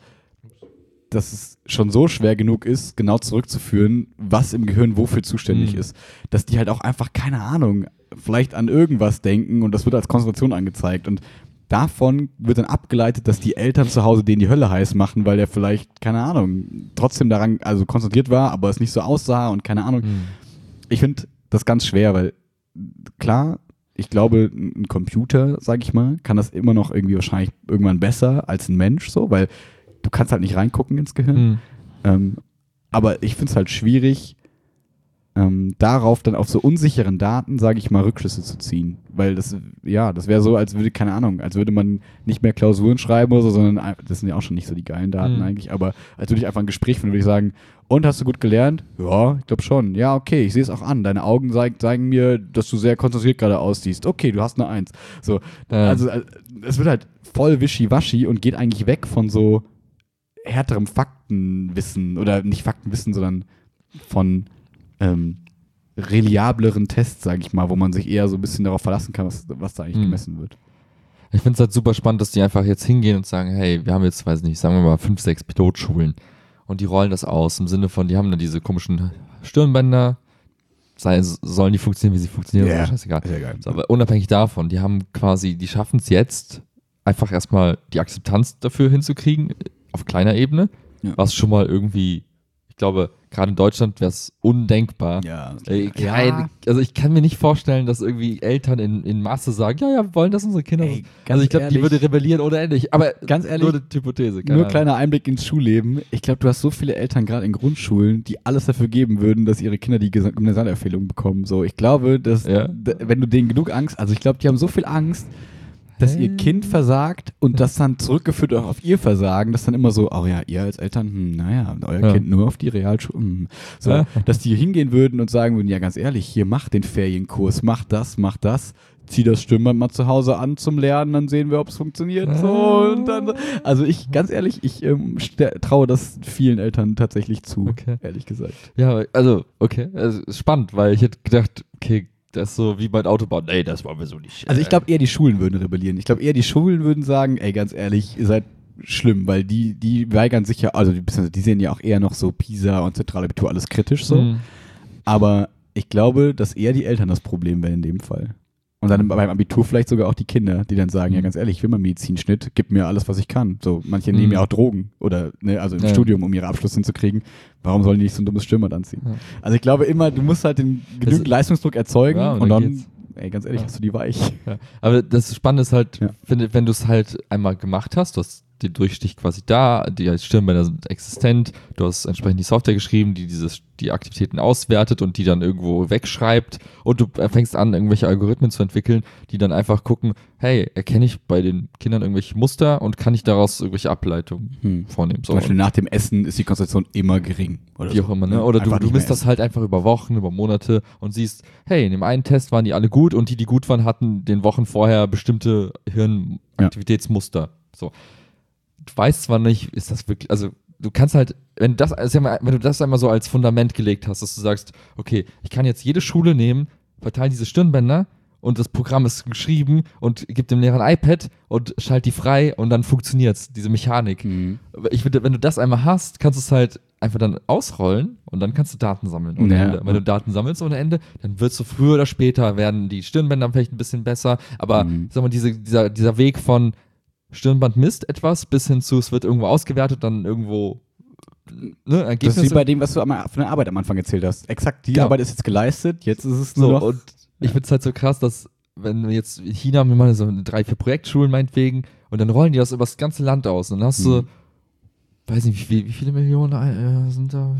es schon so schwer genug ist, genau zurückzuführen, was im Gehirn wofür zuständig ist. Dass die halt auch einfach, keine Ahnung, vielleicht an irgendwas denken und das wird als Konzentration angezeigt. Und davon wird dann abgeleitet, dass die Eltern zu Hause denen die Hölle heiß machen, weil der vielleicht, keine Ahnung, trotzdem daran also konzentriert war, aber es nicht so aussah und keine Ahnung. Ich finde das ganz schwer, weil klar, ich glaube, ein Computer, sag ich mal, kann das immer noch irgendwie wahrscheinlich irgendwann besser als ein Mensch, so, weil du kannst halt nicht reingucken ins Gehirn. Aber ich finde es halt schwierig, darauf dann auf so unsicheren Daten, sage ich mal, Rückschlüsse zu ziehen. Weil das wäre so, als würde, keine Ahnung, als würde man nicht mehr Klausuren schreiben oder so, sondern das sind ja auch schon nicht so die geilen Daten eigentlich, aber als würde ich einfach ein Gespräch führen, würde ich sagen, und, hast du gut gelernt? Ja, ich glaube schon. Ja, okay, ich sehe es auch an. Deine Augen zeigen mir, dass du sehr konzentriert gerade aussiehst. Okay, du hast eine 1. So, also es wird halt voll wischiwaschi und geht eigentlich weg von so härterem Faktenwissen oder nicht Faktenwissen, sondern von reliableren Tests, sage ich mal, wo man sich eher so ein bisschen darauf verlassen kann, was da eigentlich gemessen wird. Ich finde es halt super spannend, dass die einfach jetzt hingehen und sagen, hey, wir haben jetzt, weiß nicht, sagen wir mal 5, 6 Pilotschulen und die rollen das aus im Sinne von, die haben dann diese komischen Stirnbänder, sollen die funktionieren, wie sie funktionieren, Yeah. ist scheißegal. Sehr geil. So, aber unabhängig davon, die schaffen es jetzt, einfach erstmal die Akzeptanz dafür hinzukriegen, auf kleiner Ebene, was schon mal irgendwie glaube, gerade in Deutschland wäre es undenkbar. Ja. Also ich kann mir nicht vorstellen, dass irgendwie Eltern in Masse sagen, ja, wir wollen, dass unsere Kinder. Ey, Also ich glaube, die ehrlich, würde rebellieren ohne Ende. Aber ganz ehrlich, nur eine Hypothese. nur kleiner Einblick ins Schulleben. Ich glaube, du hast so viele Eltern gerade in Grundschulen, die alles dafür geben würden, dass ihre Kinder die Gymnasialempfehlung bekommen. So, ich glaube, dass wenn du denen genug Angst, also ich glaube, die haben so viel Angst, dass ihr Kind versagt und das dann zurückgeführt auch auf ihr Versagen, das dann immer so, oh ja, ihr als Eltern, naja, euer Kind nur auf die Realschule. So, dass die hingehen würden und sagen würden, ja, ganz ehrlich, hier mach den Ferienkurs, mach das, zieh das Stimmband mal zu Hause an zum Lernen, dann sehen wir, ob es funktioniert. So, und dann, also ganz ehrlich, ich traue das vielen Eltern tatsächlich zu, ehrlich gesagt. Ja, also, also spannend, weil ich hätte gedacht, okay, das ist so wie bei Autobahn. Nee, das wollen wir so nicht. Also ich glaube eher die Schulen würden rebellieren. Ich glaube eher die Schulen würden sagen, ey, ganz ehrlich, ihr seid schlimm, weil die weigern sich ja, also die sehen ja auch eher noch so PISA und Zentralabitur alles kritisch so. Mhm. Aber ich glaube, dass eher die Eltern das Problem wären in dem Fall. Und dann beim Abitur vielleicht sogar auch die Kinder, die dann sagen, ja ganz ehrlich, ich will mal Medizinschnitt, gib mir alles, was ich kann. So, manche nehmen ja auch Drogen oder also im Studium, um ihre Abschluss hinzukriegen. Warum sollen die nicht so ein dummes Stirnband anziehen? Ja. Also ich glaube immer, du musst halt genügend Leistungsdruck erzeugen und dann ey, ganz ehrlich, hast du die weich. Ja. Aber das Spannende ist halt, wenn du es halt einmal gemacht hast, du hast den Durchstich quasi da, die Stirnbänder sind existent, du hast entsprechend die Software geschrieben, die die Aktivitäten auswertet und die dann irgendwo wegschreibt und du fängst an, irgendwelche Algorithmen zu entwickeln, die dann einfach gucken, hey, erkenne ich bei den Kindern irgendwelche Muster und kann ich daraus irgendwelche Ableitungen vornehmen. So, zum Beispiel nach dem Essen ist die Konzentration immer gering. Oder wie auch immer, ne? Oder du misst das halt einfach über Wochen, über Monate und siehst, hey, in dem einen Test waren die alle gut und die gut waren, hatten den Wochen vorher bestimmte Hirnaktivitätsmuster. So. Du weißt zwar nicht, ist das wirklich, also du kannst halt, wenn du das einmal so als Fundament gelegt hast, dass du sagst, okay, ich kann jetzt jede Schule nehmen, verteile diese Stirnbänder und das Programm ist geschrieben und gibt dem Lehrer ein iPad und schalt die frei und dann funktioniert's, diese Mechanik. Mhm. Ich finde, wenn du das einmal hast, kannst du es halt einfach dann ausrollen und dann kannst du Daten sammeln ohne Ende. Wenn du Daten sammelst ohne Ende, dann wird so früher oder später werden die Stirnbänder vielleicht ein bisschen besser, aber sag mal, dieser Weg von Stirnband misst etwas, bis hin zu, es wird irgendwo ausgewertet, dann irgendwo Ergebnisse. Das ist wie bei dem, was du von der Arbeit am Anfang erzählt hast. Exakt, die Arbeit ist jetzt geleistet, jetzt ist es nur noch. Und ich finde es halt so krass, dass, wenn wir jetzt in China haben wir mal so 3-4 Projektschulen meinetwegen und dann rollen die das über das ganze Land aus und dann hast du, weiß nicht, wie viele Millionen sind da?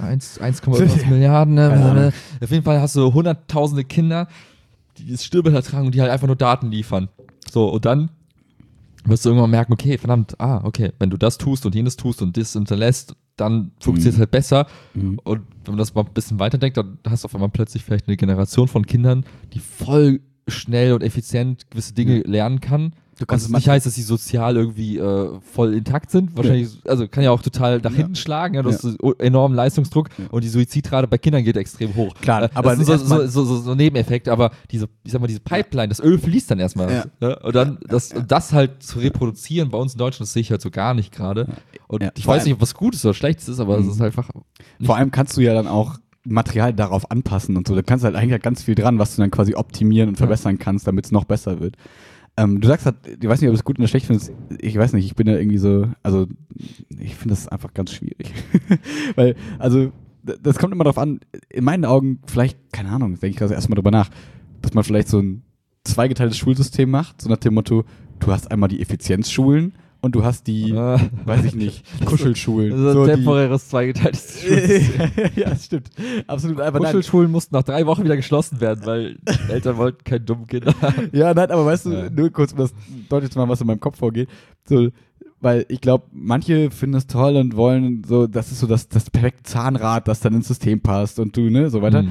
1,5 Milliarden. Auf jeden Fall hast du hunderttausende Kinder, die das Stirnbänder tragen und die halt einfach nur Daten liefern. So, und dann wirst du irgendwann merken, okay, verdammt, wenn du das tust und jenes tust und das hinterlässt, dann funktioniert es halt besser. Und wenn man das mal ein bisschen weiterdenkt, dann hast du auf einmal plötzlich vielleicht eine Generation von Kindern, die voll schnell und effizient gewisse Dinge lernen kann. Was nicht heißt, dass sie sozial irgendwie voll intakt sind. Wahrscheinlich, also kann ja auch total nach hinten schlagen. Ja, du hast enormen Leistungsdruck und die Suizidrate bei Kindern geht extrem hoch. Klar, aber das ist so ein Nebeneffekt. Aber diese Pipeline, das Öl fließt dann erstmal. Ja. Ne? Und dann das halt zu reproduzieren bei uns in Deutschland, das sehe ich halt so gar nicht gerade. Und ich weiß nicht, ob was Gutes oder Schlechtes ist, aber es ist einfach. Vor allem kannst du ja dann auch Material darauf anpassen und so. Da kannst du halt eigentlich ganz viel dran, was du dann quasi optimieren und verbessern kannst, damit es noch besser wird. Du sagst halt, ich weiß nicht, ob du es gut oder schlecht findest. Ich weiß nicht, ich bin ja irgendwie so, also ich finde das einfach ganz schwierig. Weil, also, das kommt immer darauf an, in meinen Augen vielleicht, keine Ahnung, denke ich gerade erstmal drüber nach, dass man vielleicht so ein zweigeteiltes Schulsystem macht, so nach dem Motto, du hast einmal die Effizienzschulen und du hast die, weiß ich nicht, Kuschelschulen. So ein temporäres zweigeteiltes Schulsystem. Ja, das stimmt. Absolut einfach. Kuschelschulen mussten nach 3 Wochen wieder geschlossen werden, weil Eltern wollten keine dummen Kinder haben. Ja, nein, aber weißt du, nur kurz, um das deutlich zu machen, was in meinem Kopf vorgeht. So, weil ich glaube, manche finden es toll und wollen so, das ist so das perfekte Zahnrad, das dann ins System passt und du, ne, so weiter.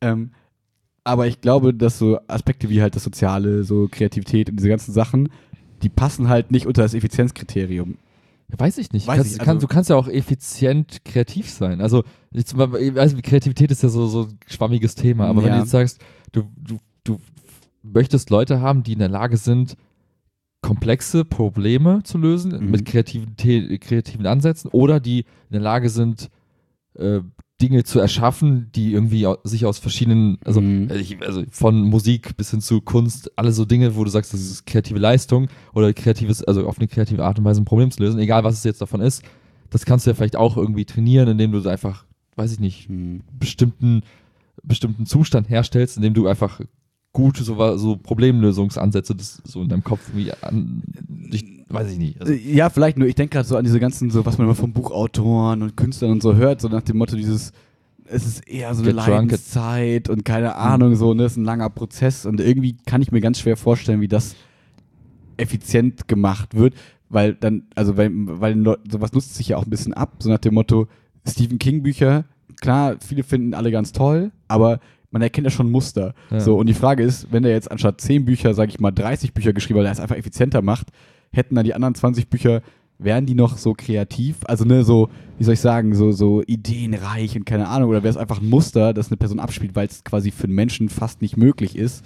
Aber ich glaube, dass so Aspekte wie halt das Soziale, so Kreativität und diese ganzen Sachen, die passen halt nicht unter das Effizienzkriterium. Weiß ich nicht. Du kannst ja auch effizient kreativ sein. Also, ich weiß, Kreativität ist ja so ein schwammiges Thema, aber wenn du jetzt sagst, du möchtest Leute haben, die in der Lage sind, komplexe Probleme zu lösen mit kreativen Ansätzen oder die in der Lage sind, Dinge zu erschaffen, die irgendwie sich aus verschiedenen, also von Musik bis hin zu Kunst, alle so Dinge, wo du sagst, das ist kreative Leistung oder also auf eine kreative Art und Weise ein Problem zu lösen, egal was es jetzt davon ist, das kannst du ja vielleicht auch irgendwie trainieren, indem du einfach weiß ich nicht, bestimmten Zustand herstellst, indem du einfach gute so Problemlösungsansätze so in deinem Kopf irgendwie weiß ich nicht. Also, ja, vielleicht nur, ich denke gerade so an diese ganzen, so was man immer von Buchautoren und Künstlern und so hört, so nach dem Motto es ist eher so eine Leidenszeit und keine Ahnung, so, ne, es ist ein langer Prozess und irgendwie kann ich mir ganz schwer vorstellen, wie das effizient gemacht wird, weil dann, also weil sowas nutzt sich ja auch ein bisschen ab, so nach dem Motto, Stephen King Bücher, klar, viele finden alle ganz toll, aber man erkennt ja schon Muster. Ja. So, und die Frage ist, wenn der jetzt anstatt 10 Bücher, sage ich mal, 30 Bücher geschrieben hat, weil er es einfach effizienter macht, hätten dann die anderen 20 Bücher, wären die noch so kreativ? Also, ne, so, wie soll ich sagen, so ideenreich und keine Ahnung, oder wäre es einfach ein Muster, das eine Person abspielt, weil es quasi für einen Menschen fast nicht möglich ist,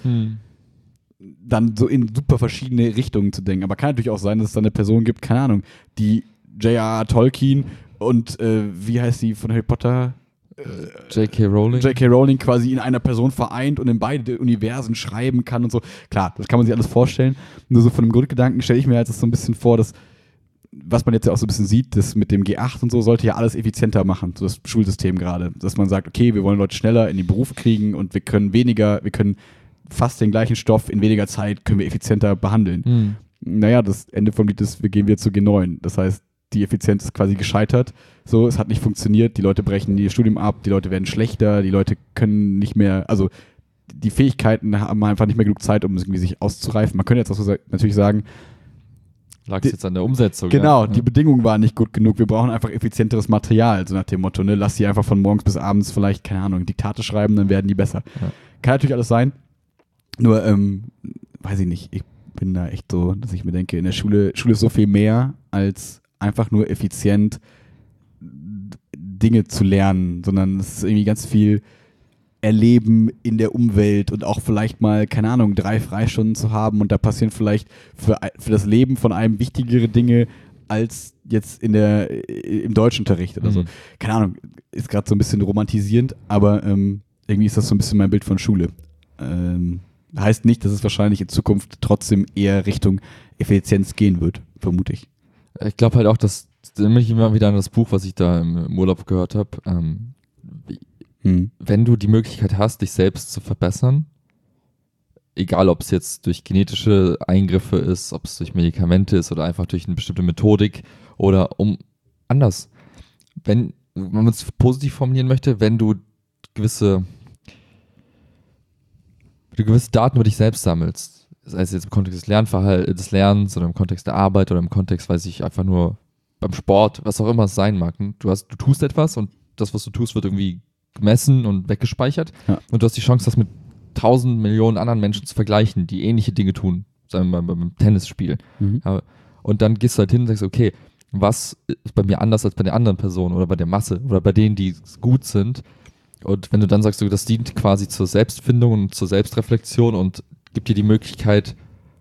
dann so in super verschiedene Richtungen zu denken. Aber kann natürlich auch sein, dass es da eine Person gibt, keine Ahnung, die J.R.R. Tolkien und wie heißt die von Harry Potter? J.K. Rowling quasi in einer Person vereint und in beide Universen schreiben kann und so. Klar, das kann man sich alles vorstellen. Nur so von dem Grundgedanken stelle ich mir halt das so ein bisschen vor, dass, was man jetzt ja auch so ein bisschen sieht, das mit dem G8 und so sollte ja alles effizienter machen, so das Schulsystem gerade. Dass man sagt, okay, wir wollen Leute schneller in den Beruf kriegen und wir können fast den gleichen Stoff in weniger Zeit, können wir effizienter behandeln. Naja, das Ende vom Lied ist, wir gehen wieder zu G9. Das heißt, die Effizienz ist quasi gescheitert. So, es hat nicht funktioniert, die Leute brechen ihr Studium ab, die Leute werden schlechter, die Leute können nicht mehr, also die Fähigkeiten haben einfach nicht mehr genug Zeit, um irgendwie sich auszureifen. Man könnte jetzt auch so natürlich sagen, lag es jetzt an der Umsetzung. Genau, die Bedingungen waren nicht gut genug, wir brauchen einfach effizienteres Material, so nach dem Motto, ne, lass sie einfach von morgens bis abends vielleicht, keine Ahnung, Diktate schreiben, dann werden die besser. Ja. Kann natürlich alles sein, nur, weiß ich nicht, ich bin da echt so, dass ich mir denke, in der Schule ist so viel mehr als einfach nur effizient Dinge zu lernen, sondern es ist irgendwie ganz viel Erleben in der Umwelt und auch vielleicht mal, keine Ahnung, 3 Freistunden zu haben und da passieren vielleicht für das Leben von einem wichtigere Dinge als jetzt im Deutschunterricht oder so. Keine Ahnung, ist gerade so ein bisschen romantisierend, aber irgendwie ist das so ein bisschen mein Bild von Schule. Heißt nicht, dass es wahrscheinlich in Zukunft trotzdem eher Richtung Effizienz gehen wird, vermute ich. Ich glaube halt auch, dass, nämlich ich immer wieder an das Buch, was ich da im Urlaub gehört habe, wenn du die Möglichkeit hast, dich selbst zu verbessern, egal ob es jetzt durch genetische Eingriffe ist, ob es durch Medikamente ist oder einfach durch eine bestimmte Methodik oder anders. Wenn man es positiv formulieren möchte, wenn du gewisse Daten über dich selbst sammelst, sei es jetzt im Kontext des Lernens oder im Kontext der Arbeit oder im Kontext, weiß ich, einfach nur beim Sport, was auch immer es sein mag. Du tust etwas und das, was du tust, wird irgendwie gemessen und weggespeichert. Ja. Und du hast die Chance, das mit 1000 Millionen anderen Menschen zu vergleichen, die ähnliche Dinge tun, sagen wir mal beim Tennisspiel. Ja, und dann gehst du halt hin und sagst, okay, was ist bei mir anders als bei der anderen Person oder bei der Masse oder bei denen, die gut sind. Und wenn du dann sagst, das dient quasi zur Selbstfindung und zur Selbstreflexion und gibt dir die Möglichkeit,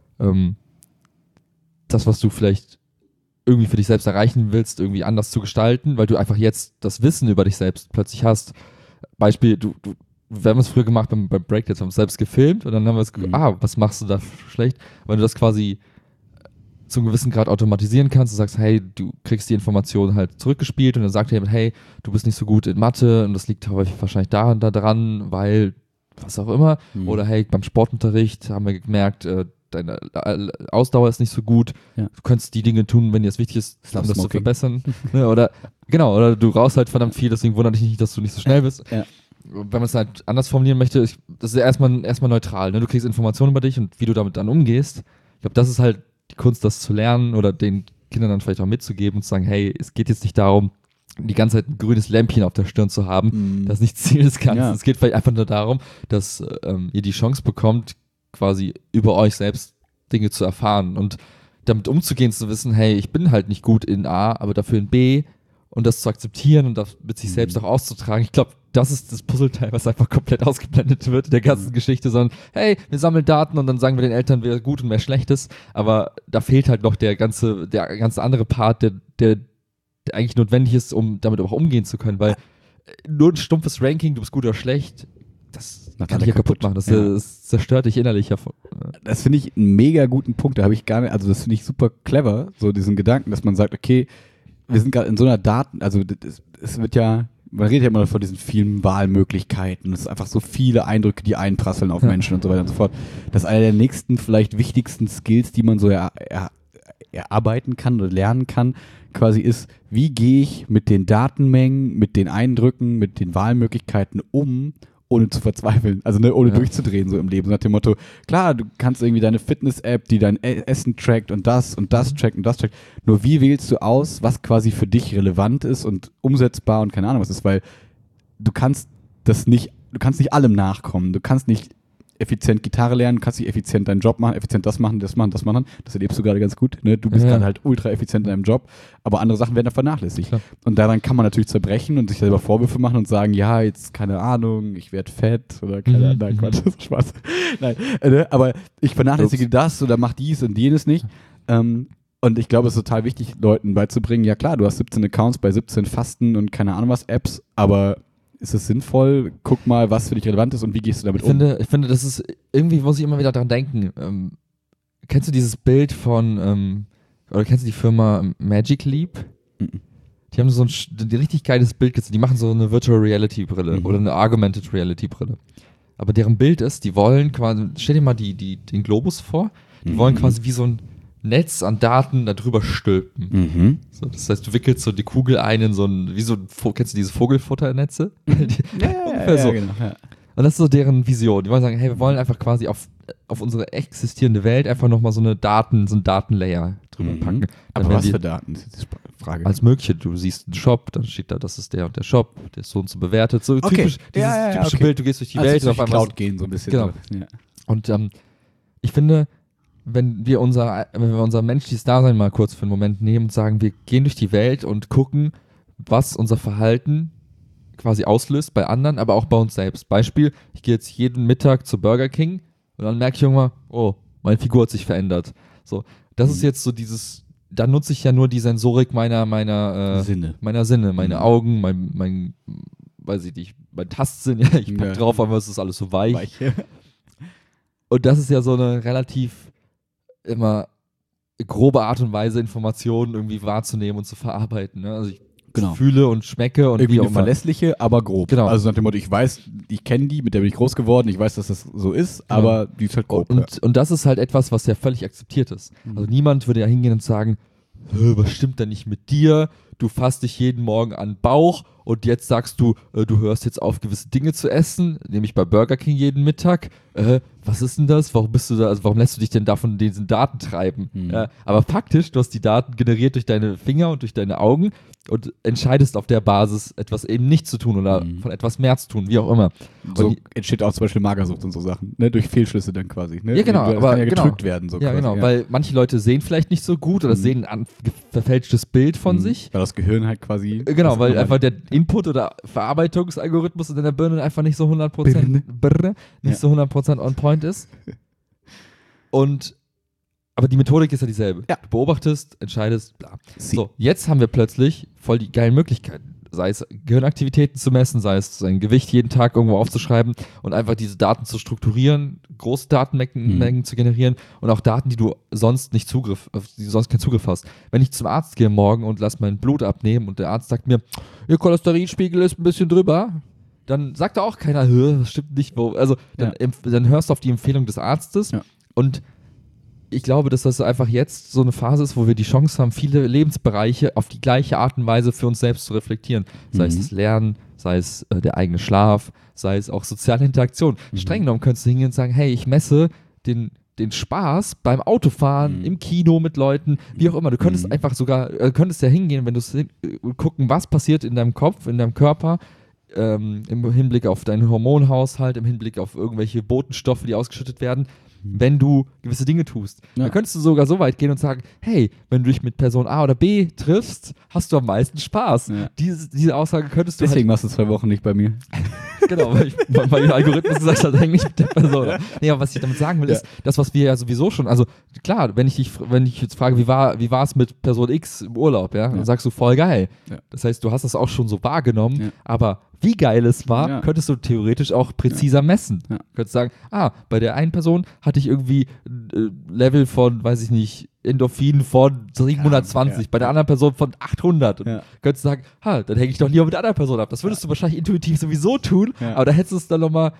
das, was du vielleicht irgendwie für dich selbst erreichen willst, irgendwie anders zu gestalten, weil du einfach jetzt das Wissen über dich selbst plötzlich hast. Beispiel, wir haben es früher gemacht beim Breakdance, haben es selbst gefilmt und dann haben wir es was machst du da schlecht? Wenn du das quasi zum gewissen Grad automatisieren kannst, du sagst, hey, du kriegst die Informationen halt zurückgespielt und dann sagt jemand, hey, du bist nicht so gut in Mathe und das liegt wahrscheinlich da und da dran, weil was auch immer. Oder hey, beim Sportunterricht haben wir gemerkt, deine Ausdauer ist nicht so gut. Ja. Du könntest die Dinge tun, wenn dir es wichtig ist, um das zu verbessern. Oder du rauchst halt verdammt viel, deswegen wundert dich nicht, dass du nicht so schnell bist. Ja. Wenn man es halt anders formulieren möchte, das ist ja erstmal neutral. Ne? Du kriegst Informationen über dich und wie du damit dann umgehst. Ich glaube, das ist halt die Kunst, das zu lernen oder den Kindern dann vielleicht auch mitzugeben und zu sagen, hey, es geht jetzt nicht darum, die ganze Zeit ein grünes Lämpchen auf der Stirn zu haben. Das ist nicht Ziel des Ganzen. Ja. Es geht vielleicht einfach nur darum, dass ihr die Chance bekommt, quasi über euch selbst Dinge zu erfahren und damit umzugehen, zu wissen, hey, ich bin halt nicht gut in A, aber dafür in B und das zu akzeptieren und das mit sich selbst auch auszutragen. Ich glaube, das ist das Puzzleteil, was einfach komplett ausgeblendet wird in der ganzen Geschichte, sondern hey, wir sammeln Daten und dann sagen wir den Eltern, wer gut und wer schlecht ist, aber da fehlt halt noch der ganze andere Part, der eigentlich notwendig ist, um damit auch umgehen zu können, weil nur ein stumpfes Ranking, du bist gut oder schlecht, das kann dich ja kaputt machen. Das zerstört dich innerlich. Das finde ich einen mega guten Punkt. Da habe ich gar nicht, also das finde ich super clever, so diesen Gedanken, dass man sagt, okay, wir sind gerade in so einer es wird ja man redet ja immer von diesen vielen Wahlmöglichkeiten. Es ist einfach so viele Eindrücke, die einprasseln auf Menschen und so weiter und so fort. Das ist einer der nächsten, vielleicht wichtigsten Skills, die man so erarbeiten kann oder lernen kann, quasi ist, wie gehe ich mit den Datenmengen, mit den Eindrücken, mit den Wahlmöglichkeiten um, ohne zu verzweifeln, also ohne durchzudrehen so im Leben. So nach dem Motto, klar, du kannst irgendwie deine Fitness-App, die dein Essen trackt und das trackt und das trackt, nur wie wählst du aus, was quasi für dich relevant ist und umsetzbar und keine Ahnung was ist, weil du kannst nicht allem nachkommen, du kannst nicht effizient Gitarre lernen, kannst nicht effizient deinen Job machen, effizient das machen. Das erlebst du gerade ganz gut. Ne? Du bist gerade halt ultra effizient in deinem Job, aber andere Sachen werden da vernachlässigt. Klar. Und daran kann man natürlich zerbrechen und sich selber Vorwürfe machen und sagen, ja, jetzt keine Ahnung, ich werde fett oder keine Ahnung, nein, Quatsch, das ist Spaß. Nein, aber ich vernachlässige das oder mach dies und jenes nicht. Und ich glaube, es ist total wichtig, Leuten beizubringen, ja klar, du hast 17 Accounts bei 17 Fasten und keine Ahnung was Apps, aber ist es sinnvoll? Guck mal, was für dich relevant ist und wie gehst du damit um? Ich finde, das ist, irgendwie muss ich immer wieder daran denken. Kennst du dieses Bild von, oder kennst du die Firma Magic Leap? Die haben so ein richtig geiles Bild gezeigt. Die machen so eine Virtual Reality Brille oder eine Augmented Reality Brille. Aber deren Bild ist, die wollen quasi, stell dir mal den Globus vor, die wollen quasi wie so ein Netz an Daten da drüber stülpen. So, das heißt, du wickelst so die Kugel ein in so ein, kennst du diese Vogelfutternetze? Ungefähr so. Genau, ja. Und das ist so deren Vision. Die wollen sagen, hey, wir wollen einfach quasi auf unsere existierende Welt einfach nochmal so einen Datenlayer drüber packen. Aber was für Daten ist jetzt die Frage? Als mögliche. Du siehst einen Shop, dann steht da, das ist der und der Shop, der ist so und so bewertet. So typisch, dieses typische Bild, du gehst durch die Welt. Und auf einmal Cloud gehen so ein bisschen. Genau. Ja. Und ich finde, wenn wir unser menschliches Dasein mal kurz für einen Moment nehmen und sagen, wir gehen durch die Welt und gucken, was unser Verhalten quasi auslöst bei anderen, aber auch bei uns selbst. Beispiel, ich gehe jetzt jeden Mittag zu Burger King und dann merke ich irgendwann, oh, meine Figur hat sich verändert. So, das ist jetzt so da nutze ich ja nur die Sensorik meiner Sinne, meine Augen, mein weiß ich nicht, mein Tastsinn, ja, ich pack drauf, aber es ist alles so weich. Und das ist ja so eine relativ immer grobe Art und Weise, Informationen irgendwie wahrzunehmen und zu verarbeiten. Ne? Also ich fühle und schmecke und irgendwie wie auch eine verlässliche, aber grob. Genau. Also nach dem Motto, ich kenne die, mit der bin ich groß geworden, ich weiß, dass das so ist, aber die ist halt grob. Und das ist halt etwas, was ja völlig akzeptiert ist. Also niemand würde ja hingehen und sagen, was stimmt denn nicht mit dir? Du fasst dich jeden Morgen an den Bauch und jetzt sagst du, du hörst jetzt auf, gewisse Dinge zu essen, nämlich bei Burger King jeden Mittag. Was ist denn das? Warum bist du da? Also warum lässt du dich denn davon diesen Daten treiben? Aber faktisch, du hast die Daten generiert durch deine Finger und durch deine Augen und entscheidest auf der Basis, etwas eben nicht zu tun oder von etwas mehr zu tun, wie auch immer. So entsteht auch zum Beispiel Magersucht und so Sachen, ne? Durch Fehlschlüsse dann quasi. Ne? Ja, genau. Das kann ja gedrückt werden. So ja, quasi, genau, weil manche Leute sehen vielleicht nicht so gut oder sehen ein verfälschtes Bild von sich. Weil das Gehirn halt quasi... Genau, weil einfach der Input- oder Verarbeitungsalgorithmus in der Birne einfach nicht so 100% on point ist. Aber die Methodik ist ja dieselbe. Ja. Du beobachtest, entscheidest, bla. So, jetzt haben wir plötzlich voll die geilen Möglichkeiten. Sei es Gehirnaktivitäten zu messen, sei es sein Gewicht jeden Tag irgendwo aufzuschreiben und einfach diese Daten zu strukturieren, große Datenmengen zu generieren und auch Daten, auf die du sonst keinen Zugriff hast. Wenn ich zum Arzt gehe morgen und lasse mein Blut abnehmen und der Arzt sagt mir, Ihr Cholesterinspiegel ist ein bisschen drüber, dann sagt da auch keiner, das stimmt nicht. Also dann hörst du auf die Empfehlung des Arztes und ich glaube, dass das einfach jetzt so eine Phase ist, wo wir die Chance haben, viele Lebensbereiche auf die gleiche Art und Weise für uns selbst zu reflektieren. Sei es das Lernen, sei es der eigene Schlaf, sei es auch soziale Interaktion. Streng genommen könntest du hingehen und sagen, hey, ich messe den Spaß beim Autofahren, im Kino mit Leuten, wie auch immer. Du könntest einfach sogar, könntest ja hingehen, wenn du gucken, was passiert in deinem Kopf, in deinem Körper, im Hinblick auf deinen Hormonhaushalt, im Hinblick auf irgendwelche Botenstoffe, die ausgeschüttet werden, wenn du gewisse Dinge tust. Ja. Dann könntest du sogar so weit gehen und sagen, hey, wenn du dich mit Person A oder B triffst, hast du am meisten Spaß. Ja. Diese Aussage könntest du Deswegen machst du 2 Wochen nicht bei mir. Genau, weil der Algorithmus gesagt hat, eigentlich mit der Person. Nee, aber was ich damit sagen will, ist, das, was wir ja sowieso schon, also klar, wenn ich jetzt frage, wie war es mit Person X im Urlaub, dann sagst du voll geil. Ja. Das heißt, du hast das auch schon so wahrgenommen, aber wie geil es war, könntest du theoretisch auch präziser messen. Ja. Du könntest sagen, bei der einen Person hatte ich irgendwie Level von, weiß ich nicht, Endorphin von 720, bei der anderen Person von 800. Und könntest sagen, dann hänge ich doch lieber mit der anderen Person ab. Das würdest du wahrscheinlich intuitiv sowieso tun, aber da hättest du es dann nochmal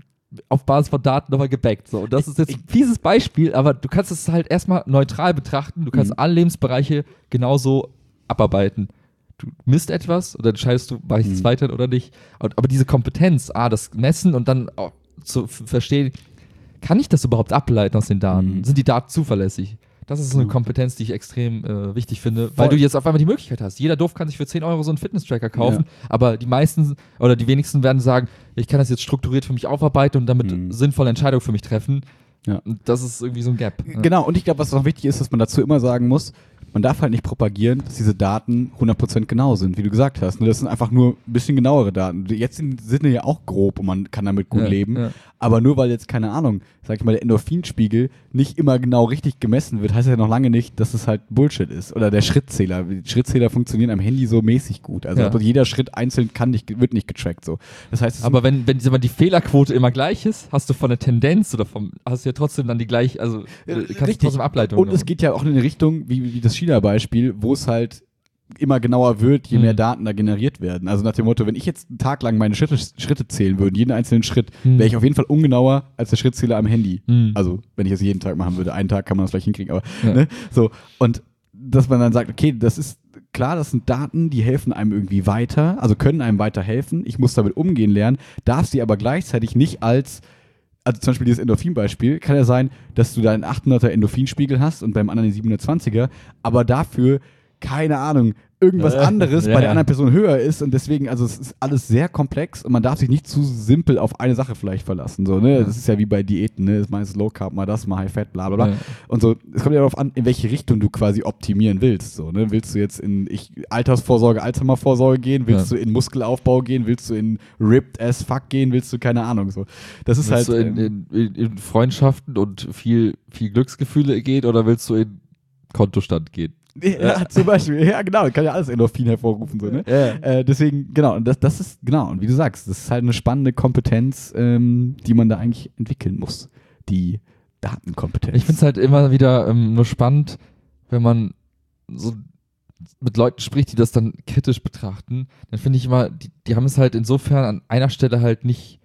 auf Basis von Daten nochmal gebackt. So. Und das ist jetzt ein fieses Beispiel, aber du kannst es halt erstmal neutral betrachten. Du kannst alle Lebensbereiche genauso abarbeiten. Du misst etwas und dann entscheidest du, mache ich es weiter oder nicht. Aber diese Kompetenz, das Messen und dann auch zu verstehen, kann ich das überhaupt ableiten aus den Daten? Sind die Daten zuverlässig? Das ist so eine Kompetenz, die ich extrem wichtig finde, weil du jetzt auf einmal die Möglichkeit hast. Jeder Doof kann sich für 10 Euro so einen Fitness-Tracker kaufen, aber die meisten oder die wenigsten werden sagen, ich kann das jetzt strukturiert für mich aufarbeiten und damit sinnvolle Entscheidungen für mich treffen. Ja. Und das ist irgendwie so ein Gap. Genau, und ich glaube, was auch wichtig ist, dass man dazu immer sagen muss, man darf halt nicht propagieren, dass diese Daten 100% genau sind, wie du gesagt hast. Das sind einfach nur ein bisschen genauere Daten. Jetzt sind die ja auch grob und man kann damit gut leben. Ja. Aber nur weil jetzt, keine Ahnung, sag ich mal, der Endorphinspiegel nicht immer genau richtig gemessen wird, heißt ja noch lange nicht, dass es halt Bullshit ist. Oder der Schrittzähler. Die Schrittzähler funktionieren am Handy so mäßig gut. Also jeder Schritt einzeln wird nicht getrackt. So. Das heißt, aber wenn die Fehlerquote immer gleich ist, hast du von der Tendenz oder hast du ja trotzdem dann die gleiche, also kannst du trotzdem Ableitung. Und es geht ja auch in eine Richtung, wie das China-Beispiel, wo es halt immer genauer wird, je mehr Daten da generiert werden. Also nach dem Motto, wenn ich jetzt einen Tag lang meine Schritte zählen würde, jeden einzelnen Schritt, wäre ich auf jeden Fall ungenauer als der Schrittzähler am Handy. Also wenn ich das jeden Tag machen würde, einen Tag kann man das vielleicht hinkriegen, aber ne? So. Und dass man dann sagt, okay, das ist klar, das sind Daten, die helfen einem irgendwie weiter, also können einem weiterhelfen, ich muss damit umgehen lernen, darf sie aber gleichzeitig nicht also zum Beispiel dieses Endorphin-Beispiel, kann ja sein, dass du da einen 800er Endorphinspiegel hast und beim anderen den 720er, aber dafür, keine Ahnung, irgendwas anderes bei der anderen Person höher ist und deswegen, also es ist alles sehr komplex und man darf sich nicht zu simpel auf eine Sache vielleicht verlassen, so, ne, das ist ja wie bei Diäten, ne, das meist Low Carb, mal das, mal High Fat, bla bla bla und so, es kommt ja darauf an, in welche Richtung du quasi optimieren willst, so, ne, willst du jetzt in Altersvorsorge, Alzheimervorsorge gehen, willst du in Muskelaufbau gehen, willst du in Ripped as Fuck gehen, willst du, keine Ahnung, so, das ist willst halt. Willst du in Freundschaften und viel Glücksgefühle gehen oder willst du in Kontostand gehen? Ja, zum Beispiel, ja genau, kann ja alles Endorphin hervorrufen, so, ne? Deswegen, genau, und das ist, genau, und wie du sagst, das ist halt eine spannende Kompetenz, die man da eigentlich entwickeln muss, die Datenkompetenz. Ich finde es halt immer wieder nur spannend, wenn man so mit Leuten spricht, die das dann kritisch betrachten, dann finde ich immer, die haben es halt insofern an einer Stelle halt nicht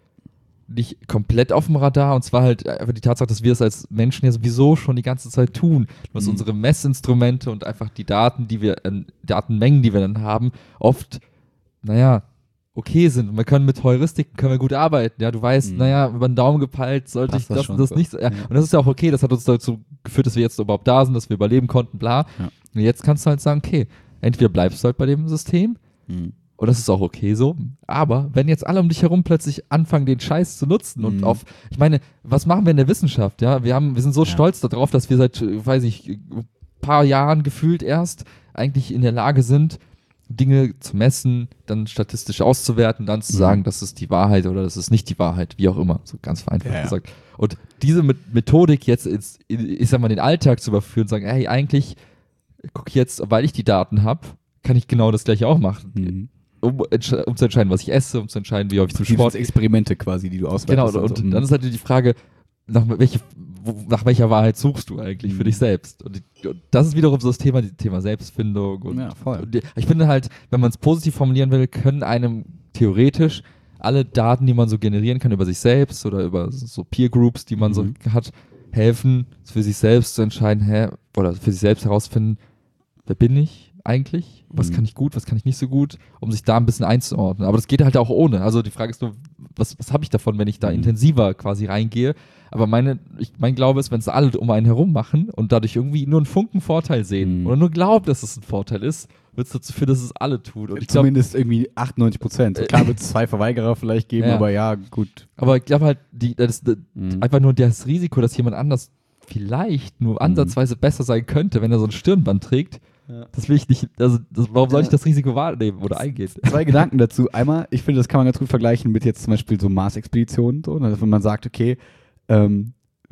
komplett auf dem Radar, und zwar halt einfach die Tatsache, dass wir es als Menschen ja sowieso schon die ganze Zeit tun, dass unsere Messinstrumente und einfach die Datenmengen, die wir dann haben, oft, okay sind. Und wir können mit Heuristiken gut arbeiten. Ja, du weißt, über den Daumen gepeilt sollte ich das nicht so. Ja. Und das ist ja auch okay, das hat uns dazu geführt, dass wir jetzt überhaupt da sind, dass wir überleben konnten, bla. Ja. Und jetzt kannst du halt sagen, okay, entweder bleibst du halt bei dem System, und das ist auch okay so, aber wenn jetzt alle um dich herum plötzlich anfangen, den Scheiß zu nutzen und ich meine, was machen wir in der Wissenschaft, ja? Wir sind so stolz darauf, dass wir seit, weiß ich, ein paar Jahren gefühlt erst eigentlich in der Lage sind, Dinge zu messen, dann statistisch auszuwerten, dann zu sagen, das ist die Wahrheit oder das ist nicht die Wahrheit, wie auch immer, so ganz vereinfacht gesagt. Und diese Methodik jetzt ich sag mal, den Alltag zu überführen und sagen, hey, eigentlich guck ich jetzt, weil ich die Daten habe, kann ich genau das gleiche auch machen. Um zu entscheiden, was ich esse, um zu entscheiden, wie häufig ich zum Sport. Experimente quasi, die du auswertest. Genau, und dann ist halt die Frage, nach welcher Wahrheit suchst du eigentlich für dich selbst? Und das ist wiederum so das Thema Selbstfindung. Und ich finde halt, wenn man es positiv formulieren will, können einem theoretisch alle Daten, die man so generieren kann über sich selbst oder über so Peer Groups, die man so hat, helfen, für sich selbst zu entscheiden, oder für sich selbst herausfinden, wer bin ich eigentlich? Was kann ich gut, was kann ich nicht so gut, um sich da ein bisschen einzuordnen. Aber das geht halt auch ohne. Also die Frage ist nur, was habe ich davon, wenn ich da intensiver quasi reingehe? Aber mein Glaube ist, wenn es alle um einen herum machen und dadurch irgendwie nur einen Funken Vorteil sehen oder nur glauben, dass es ein Vorteil ist, wird es dazu führen, dass es alle tut. Und zumindest irgendwie 98%. Klar wird es 2 Verweigerer vielleicht geben, aber ja, gut. Aber ich glaube halt, einfach nur das Risiko, dass jemand anders vielleicht nur ansatzweise besser sein könnte, wenn er so ein Stirnband trägt, das will ich nicht, warum soll ich das Risiko wahrnehmen oder eingehen? 2 Gedanken dazu. Einmal, ich finde, das kann man ganz gut vergleichen mit jetzt zum Beispiel so Mars-Expeditionen, so, wenn man sagt, okay,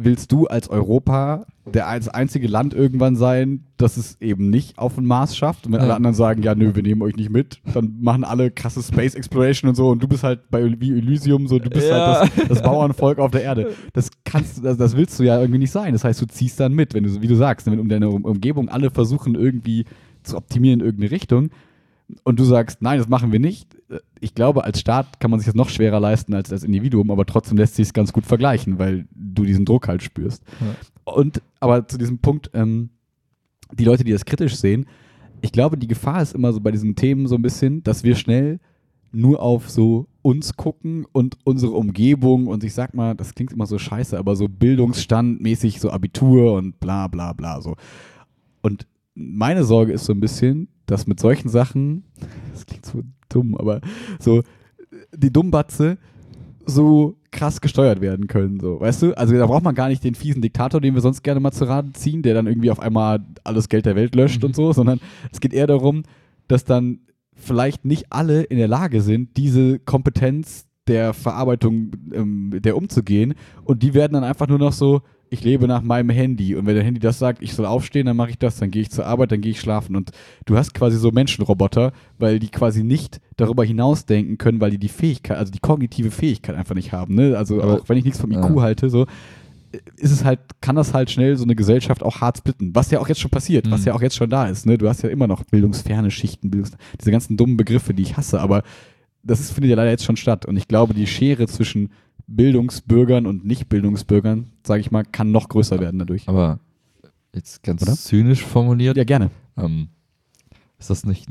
willst du als Europa das einzige Land irgendwann sein, das es eben nicht auf den Mars schafft? Und wenn alle anderen sagen, ja, nö, wir nehmen euch nicht mit, dann machen alle krasse Space Exploration und so und du bist halt wie Elysium, so, du bist halt das Bauernvolk auf der Erde. Das willst du ja irgendwie nicht sein. Das heißt, du ziehst dann mit, wenn du, wie du sagst, wenn um deine Umgebung alle versuchen irgendwie zu optimieren in irgendeine Richtung und du sagst, nein, das machen wir nicht. Ich glaube, als Staat kann man sich das noch schwerer leisten als Individuum, aber trotzdem lässt sich es ganz gut vergleichen, weil du diesen Druck halt spürst. Ja. Aber zu diesem Punkt, die Leute, die das kritisch sehen, ich glaube, die Gefahr ist immer so bei diesen Themen so ein bisschen, dass wir schnell nur auf so uns gucken und unsere Umgebung und ich sag mal, das klingt immer so scheiße, aber so bildungsstandmäßig, so Abitur und bla bla bla so. Und meine Sorge ist so ein bisschen, dass mit solchen Sachen, das klingt so dumm, aber so die Dummbatze so krass gesteuert werden können, so, weißt du? Also da braucht man gar nicht den fiesen Diktator, den wir sonst gerne mal zu Rate ziehen, der dann irgendwie auf einmal alles Geld der Welt löscht und so, sondern es geht eher darum, dass dann vielleicht nicht alle in der Lage sind, diese Kompetenz der Verarbeitung der umzugehen und die werden dann einfach nur noch so, ich lebe nach meinem Handy und wenn der Handy das sagt, ich soll aufstehen, dann mache ich das, dann gehe ich zur Arbeit, dann gehe ich schlafen und du hast quasi so Menschenroboter, weil die quasi nicht darüber hinausdenken können, weil die Fähigkeit, also die kognitive Fähigkeit einfach nicht haben, ne? Also auch wenn ich nichts vom IQ halte, so ist es halt, kann das halt schnell so eine Gesellschaft auch hart splitten, was ja auch jetzt schon passiert, was ja auch jetzt schon da ist, ne? Du hast ja immer noch bildungsferne Schichten, diese ganzen dummen Begriffe, die ich hasse, aber findet ja leider jetzt schon statt und ich glaube, die Schere zwischen Bildungsbürgern und Nicht-Bildungsbürgern, sage ich mal, kann noch größer werden dadurch. Aber jetzt ganz zynisch formuliert. Ja, gerne. Ist das nicht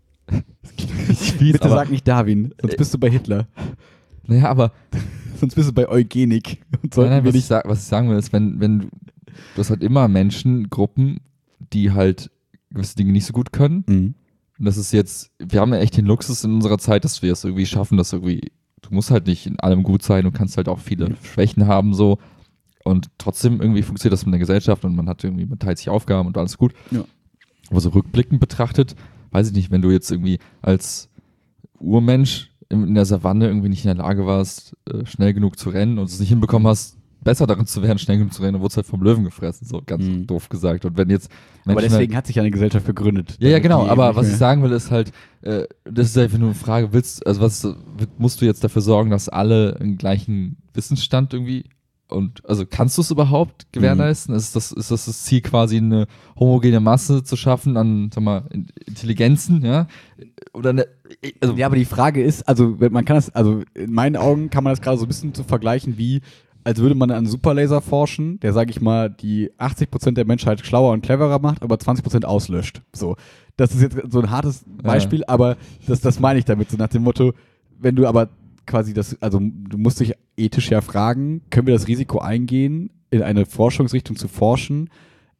fies, bitte sag nicht Darwin, sonst bist du bei Hitler. Naja, aber sonst bist du bei Eugenik. Nein, was ich sagen will, ist, wenn du hast halt immer Menschengruppen, die halt gewisse Dinge nicht so gut können. Und das ist jetzt, wir haben ja echt den Luxus in unserer Zeit, dass wir es irgendwie schaffen, dass irgendwie du musst halt nicht in allem gut sein, du kannst halt auch viele Schwächen haben so und trotzdem irgendwie funktioniert das mit der Gesellschaft und man teilt sich Aufgaben und alles gut. Ja. Aber so rückblickend betrachtet, weiß ich nicht, wenn du jetzt irgendwie als Urmensch in der Savanne irgendwie nicht in der Lage warst, schnell genug zu rennen und es nicht hinbekommen hast, besser darin zu werden, schnell genug zu rennen, dann wurdest du halt vom Löwen gefressen, so ganz doof gesagt. Und wenn jetzt aber deswegen hat sich ja eine Gesellschaft gegründet. Ja, genau, aber was ich sagen will, ist halt, das ist einfach nur eine Frage, musst du jetzt dafür sorgen, dass alle einen gleichen Wissensstand irgendwie also kannst du es überhaupt gewährleisten? Ist das Ziel, quasi eine homogene Masse zu schaffen an, sag mal, Intelligenzen, ja? Oder ja, aber die Frage ist, also man kann das, also in meinen Augen kann man das gerade so ein bisschen zu vergleichen wie als würde man an einen Superlaser forschen, der, sage ich mal, die 80% der Menschheit schlauer und cleverer macht, aber 20% auslöscht. So, das ist jetzt so ein hartes Beispiel, aber das meine ich damit, so nach dem Motto, wenn du aber quasi also du musst dich ethisch ja fragen, können wir das Risiko eingehen, in eine Forschungsrichtung zu forschen,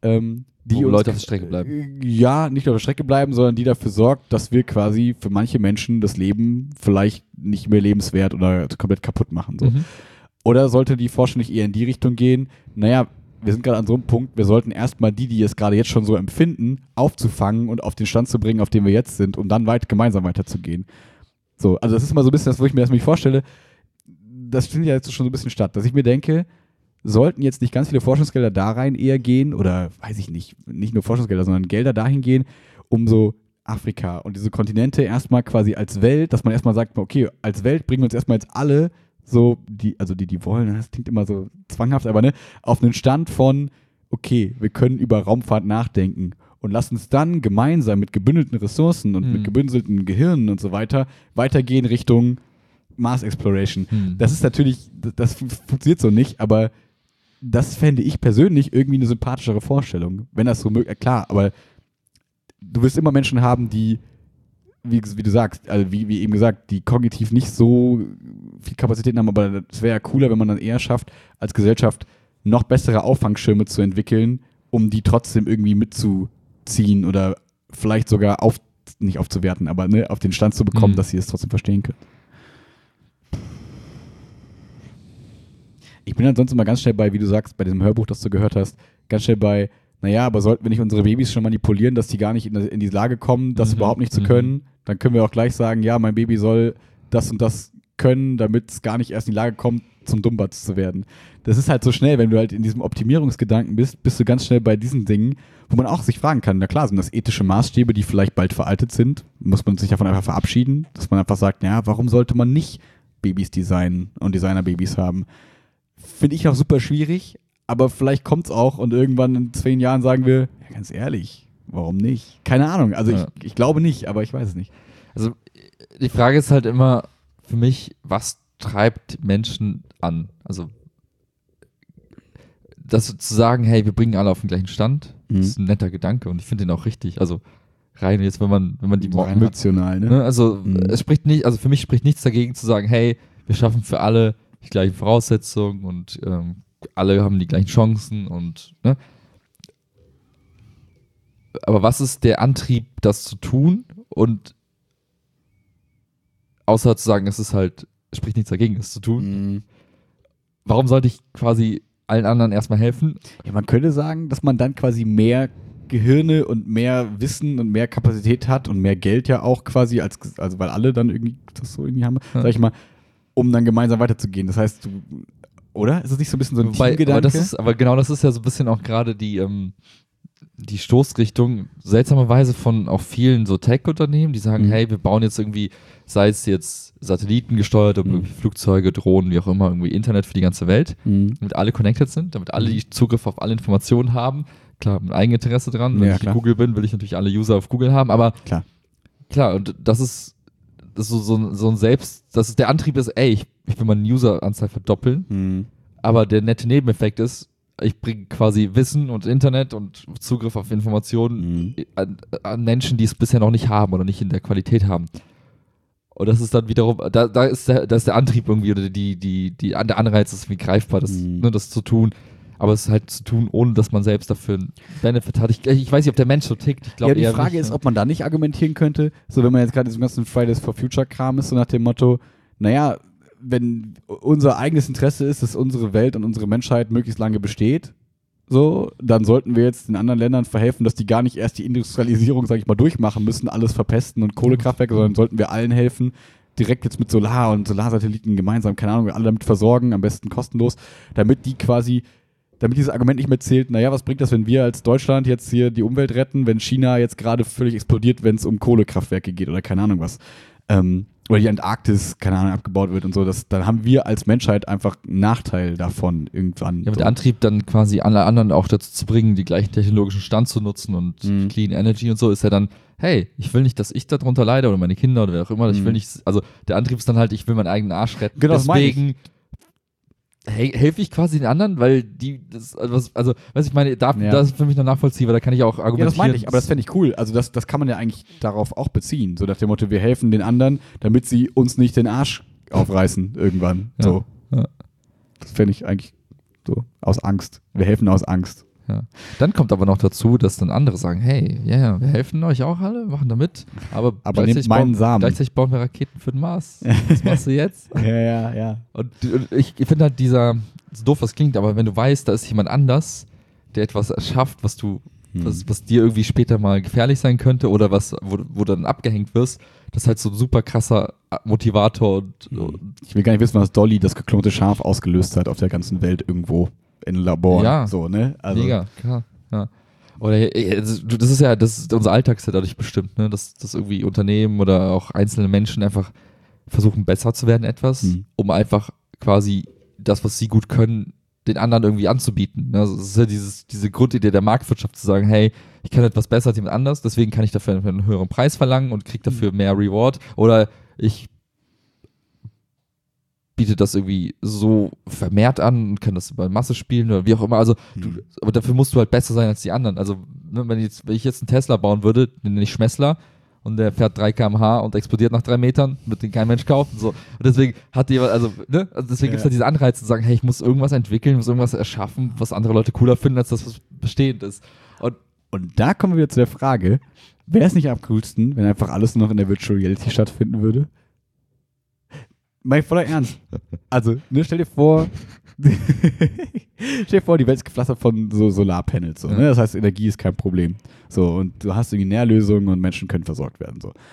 die wo Leute auf der Strecke bleiben. Ja, nicht auf der Strecke bleiben, sondern die dafür sorgt, dass wir quasi für manche Menschen das Leben vielleicht nicht mehr lebenswert oder komplett kaputt machen. So. Oder sollte die Forschung nicht eher in die Richtung gehen, naja, wir sind gerade an so einem Punkt, wir sollten erstmal die es gerade jetzt schon so empfinden, aufzufangen und auf den Stand zu bringen, auf dem wir jetzt sind, um dann gemeinsam weiterzugehen. So, also das ist mal so ein bisschen das, wo ich mir das vorstelle, das findet ja jetzt schon so ein bisschen statt, dass ich mir denke, sollten jetzt nicht ganz viele Forschungsgelder da rein eher gehen oder, weiß ich nicht nur Forschungsgelder, sondern Gelder dahin gehen, um so Afrika und diese Kontinente erstmal quasi als Welt, dass man erstmal sagt, okay, als Welt bringen wir uns erstmal jetzt alle so, die wollen, das klingt immer so zwanghaft, aber ne, auf einen Stand von, okay, wir können über Raumfahrt nachdenken und lass uns dann gemeinsam mit gebündelten Ressourcen und mit gebündelten Gehirnen und so weitergehen Richtung Mars Exploration. Das ist natürlich, das funktioniert so nicht, aber das fände ich persönlich irgendwie eine sympathischere Vorstellung, wenn das so möglich, klar, aber du wirst immer Menschen haben, die wie du sagst, also wie eben gesagt, die kognitiv nicht so viel Kapazitäten haben, aber es wäre ja cooler, wenn man dann eher schafft, als Gesellschaft noch bessere Auffangschirme zu entwickeln, um die trotzdem irgendwie mitzuziehen oder vielleicht sogar nicht aufzuwerten, aber ne, auf den Stand zu bekommen, dass sie es trotzdem verstehen können. Ich bin ansonsten mal ganz schnell bei, wie du sagst, bei diesem Hörbuch, das du gehört hast, ganz schnell bei, naja, aber sollten wir nicht unsere Babys schon manipulieren, dass die gar nicht in die Lage kommen, das überhaupt nicht zu können, dann können wir auch gleich sagen, ja, mein Baby soll das und das können, damit es gar nicht erst in die Lage kommt, zum Dummbatz zu werden. Das ist halt so schnell, wenn du halt in diesem Optimierungsgedanken bist du ganz schnell bei diesen Dingen, wo man auch sich fragen kann, na klar, sind das ethische Maßstäbe, die vielleicht bald veraltet sind, muss man sich davon einfach verabschieden, dass man einfach sagt, ja, warum sollte man nicht Babys designen und Designer-Babys haben? Finde ich auch super schwierig, aber vielleicht kommt es auch und irgendwann in 10 Jahren sagen wir, ja, ganz ehrlich, warum nicht? Keine Ahnung, also ich glaube nicht, aber ich weiß es nicht. Also die Frage ist halt immer für mich, was treibt Menschen an? Also das zu sagen, hey, wir bringen alle auf den gleichen Stand, ist ein netter Gedanke und ich finde den auch richtig. Also rein jetzt, wenn man die rein rational, ne? Also es spricht nicht, also für mich spricht nichts dagegen zu sagen, hey, wir schaffen für alle die gleichen Voraussetzungen und alle haben die gleichen Chancen und ne? Aber was ist der Antrieb, das zu tun? Und außer zu sagen, es spricht nichts dagegen, das zu tun. Warum sollte ich quasi allen anderen erstmal helfen? Ja, man könnte sagen, dass man dann quasi mehr Gehirne und mehr Wissen und mehr Kapazität hat und mehr Geld ja auch quasi, also weil alle dann irgendwie das so irgendwie haben, sag ich mal, um dann gemeinsam weiterzugehen. Das heißt, oder? Ist das nicht so ein bisschen so ein Teamgedanke? Aber genau das ist ja so ein bisschen auch gerade die Stoßrichtung, seltsamerweise von auch vielen so Tech-Unternehmen, die sagen, hey, wir bauen jetzt irgendwie, sei es jetzt Satelliten gesteuert, irgendwie Flugzeuge, Drohnen, wie auch immer, irgendwie Internet für die ganze Welt, damit alle connected sind, damit alle Zugriff auf alle Informationen haben. Klar, ein Eigeninteresse dran. Wenn ich in Google bin, will ich natürlich alle User auf Google haben, aber klar, und das ist so ein Selbst, das ist der Antrieb ist, ey, ich will meine User-Anzahl verdoppeln, aber der nette Nebeneffekt ist, ich bringe quasi Wissen und Internet und Zugriff auf Informationen an Menschen, die es bisher noch nicht haben oder nicht in der Qualität haben. Und das ist dann wiederum, da ist der Antrieb irgendwie oder der Anreiz ist irgendwie greifbar, das zu tun. Aber es ist halt zu tun, ohne dass man selbst dafür einen Benefit hat. Ich weiß nicht, ob der Mensch so tickt. Ich glaube die Frage ist, ob man da nicht argumentieren könnte, so wenn man jetzt gerade in diesem ganzen Fridays for Future Kram ist, so nach dem Motto, naja, wenn unser eigenes Interesse ist, dass unsere Welt und unsere Menschheit möglichst lange besteht, so, dann sollten wir jetzt den anderen Ländern verhelfen, dass die gar nicht erst die Industrialisierung, sag ich mal, durchmachen müssen, alles verpesten und Kohlekraftwerke, sondern sollten wir allen helfen, direkt jetzt mit Solar und Solarsatelliten gemeinsam, keine Ahnung, alle damit versorgen, am besten kostenlos, damit dieses Argument nicht mehr zählt, naja, was bringt das, wenn wir als Deutschland jetzt hier die Umwelt retten, wenn China jetzt gerade völlig explodiert, wenn es um Kohlekraftwerke geht oder keine Ahnung was. Oder die Antarktis, keine Ahnung, abgebaut wird und so, dann haben wir als Menschheit einfach einen Nachteil davon irgendwann. Ja, mit der Antrieb dann quasi alle anderen auch dazu zu bringen, die gleichen technologischen Stand zu nutzen und Clean Energy und so, ist ja dann, hey, ich will nicht, dass ich darunter leide oder meine Kinder oder wer auch immer, ich will nicht, also der Antrieb ist dann halt, ich will meinen eigenen Arsch retten. Genau, deswegen helfe ich quasi den anderen, weil ich meine, das ist für mich noch nachvollziehbar, da kann ich auch argumentieren. Ja, das meine ich, aber das fände ich cool. Also das kann man ja eigentlich darauf auch beziehen. So nach dem Motto, wir helfen den anderen, damit sie uns nicht den Arsch aufreißen irgendwann. Ja. So. Ja. Das fände ich eigentlich so aus Angst. Wir helfen aus Angst. Ja. Dann kommt aber noch dazu, dass dann andere sagen, hey, ja, wir helfen euch auch alle, machen da mit, aber nehmt meinen Samen. Gleichzeitig bauen wir Raketen für den Mars. Was machst du jetzt? Ja. Und ich finde halt so doof was klingt, aber wenn du weißt, da ist jemand anders, der etwas erschafft, was dir irgendwie später mal gefährlich sein könnte oder wo du dann abgehängt wirst, das ist halt so ein super krasser Motivator. Ich will gar nicht wissen, was Dolly, das geklonte Schaf, ausgelöst hat auf der ganzen Welt irgendwo. In Labor. Ja, so, ne? Also. Mega, klar. Ja. Oder das ist unser Alltag dadurch bestimmt, ne? Dass irgendwie Unternehmen oder auch einzelne Menschen einfach versuchen, besser zu werden um einfach quasi das, was sie gut können, den anderen irgendwie anzubieten. Also es ist ja diese Grundidee der Marktwirtschaft zu sagen, hey, ich kann etwas besser als jemand anders, deswegen kann ich dafür einen höheren Preis verlangen und kriege dafür mehr Reward. Oder ich bietet das irgendwie so vermehrt an und kann das bei Masse spielen oder wie auch immer. Also, aber dafür musst du halt besser sein als die anderen. Also, ne, wenn ich jetzt einen Tesla bauen würde, den nenne ich Schmessler und der fährt 3 km/h und explodiert nach 3 Metern, wird den kein Mensch kaufen. So. Und deswegen hat jemand, deswegen gibt es halt diese Anreize zu sagen, hey, ich muss irgendwas entwickeln, muss irgendwas erschaffen, was andere Leute cooler finden, als das, was bestehend ist. Und da kommen wir wieder zu der Frage, wäre es nicht am coolsten, wenn einfach alles nur noch in der Virtual Reality stattfinden würde? Mein voller Ernst. Also, ne, stell dir vor, die Welt ist gepflastert von so Solarpanels. So, ne? Das heißt, Energie ist kein Problem. So, und du hast irgendwie Nährlösungen und Menschen können versorgt werden. So.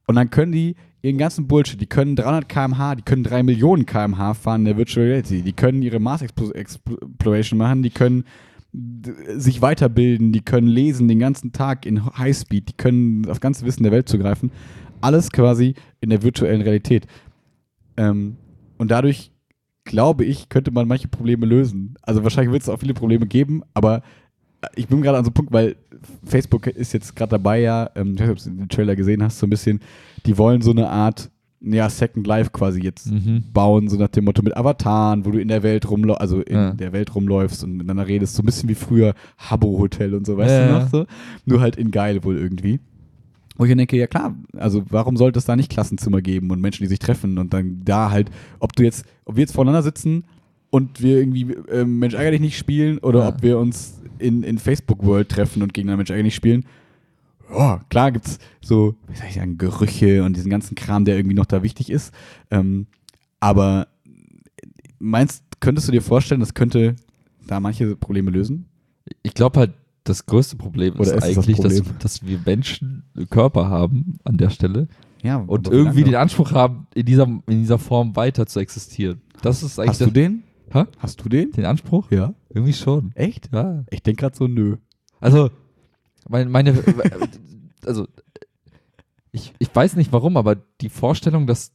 Und dann können die ihren ganzen Bullshit, die können 300 km/h, die können 3 Millionen km/h fahren in der Virtual Reality, die können ihre Mars Exploration machen, die können sich weiterbilden, die können lesen den ganzen Tag in Highspeed, die können das ganze Wissen der Welt zugreifen. Alles quasi in der virtuellen Realität. Und dadurch, glaube ich, könnte man manche Probleme lösen. Also wahrscheinlich wird es auch viele Probleme geben, aber ich bin gerade an so einem Punkt, weil Facebook ist jetzt gerade dabei, ja, ich weiß nicht, ob du den Trailer gesehen hast, so ein bisschen, die wollen so eine Art, ja, Second Life quasi jetzt bauen, so nach dem Motto mit Avataren, wo du in der Welt rumläufst und miteinander redest, so ein bisschen wie früher Habbo-Hotel und so, weißt du noch so? Nur halt in geil wohl irgendwie. Wo ich denke, ja klar, also warum sollte es da nicht Klassenzimmer geben und Menschen, die sich treffen und dann da halt, ob wir jetzt voreinander sitzen und wir irgendwie Mensch ärger dich nicht spielen oder ob wir uns in Facebook World treffen und gegeneinander Mensch ärger dich nicht spielen. Ja, klar gibt's so, wie soll ich sagen, Gerüche und diesen ganzen Kram, der irgendwie noch da wichtig ist. Aber könntest du dir vorstellen, das könnte da manche Probleme lösen? Ich glaube halt, das größte Problem ist eigentlich, dass wir Menschen einen Körper haben an der Stelle und irgendwie den Anspruch haben, in dieser Form weiter zu existieren. Das ist eigentlich. Hast du den? Hast du den? Den Anspruch? Ja. Irgendwie schon. Echt? Ja. Ich denke gerade so, nö. Also, ich weiß nicht warum, aber die Vorstellung, was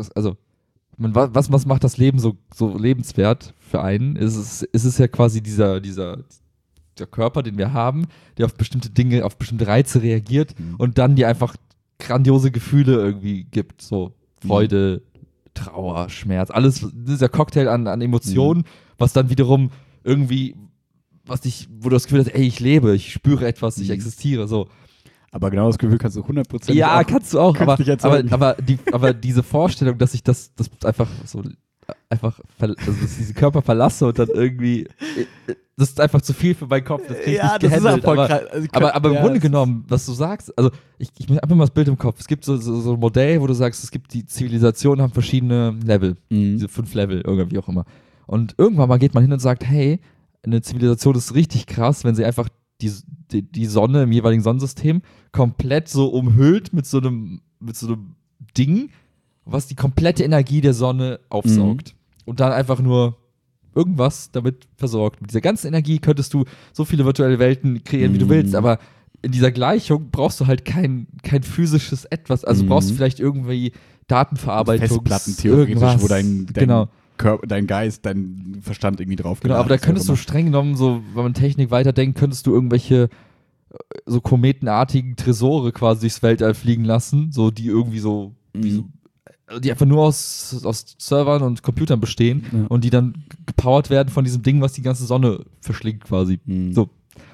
macht das Leben so lebenswert für einen, ist es ja quasi dieser Körper, den wir haben, der auf bestimmte Dinge, auf bestimmte Reize reagiert und dann dir einfach grandiose Gefühle irgendwie gibt, so Freude, Trauer, Schmerz, alles, dieser Cocktail an Emotionen, was dann wiederum irgendwie, wo du das Gefühl hast, ey, ich lebe, ich spüre etwas, ich existiere, so. Aber genau das Gefühl kannst du 100% Ja, kannst du auch, aber aber diese Vorstellung, dass ich das einfach so dass ich diesen Körper verlasse und dann irgendwie, das ist einfach zu viel für meinen Kopf, das krieg ich nicht gehandelt, aber im Grunde genommen, was du sagst, also ich habe immer das Bild im Kopf, es gibt so ein Modell, wo du sagst, es gibt die Zivilisationen, haben verschiedene Level, diese 5 Level, irgendwie auch immer, und irgendwann mal geht man hin und sagt, hey, eine Zivilisation ist richtig krass, wenn sie einfach die Sonne im jeweiligen Sonnensystem komplett so umhüllt mit so einem Ding, was die komplette Energie der Sonne aufsaugt. Und dann einfach nur irgendwas damit versorgt. Mit dieser ganzen Energie könntest du so viele virtuelle Welten kreieren, wie du willst, aber in dieser Gleichung brauchst du halt kein physisches Etwas. Also brauchst du vielleicht irgendwie Datenverarbeitung. Festplatten theoretisch, wo dein Geist, dein Verstand irgendwie drauf Genau, aber da könntest du streng genommen, so, wenn man Technik weiterdenkt, könntest du irgendwelche so kometenartigen Tresore quasi durchs Weltall fliegen lassen, so die irgendwie so, die einfach nur aus Servern und Computern bestehen und die dann gepowert werden von diesem Ding, was die ganze Sonne verschlingt quasi. So.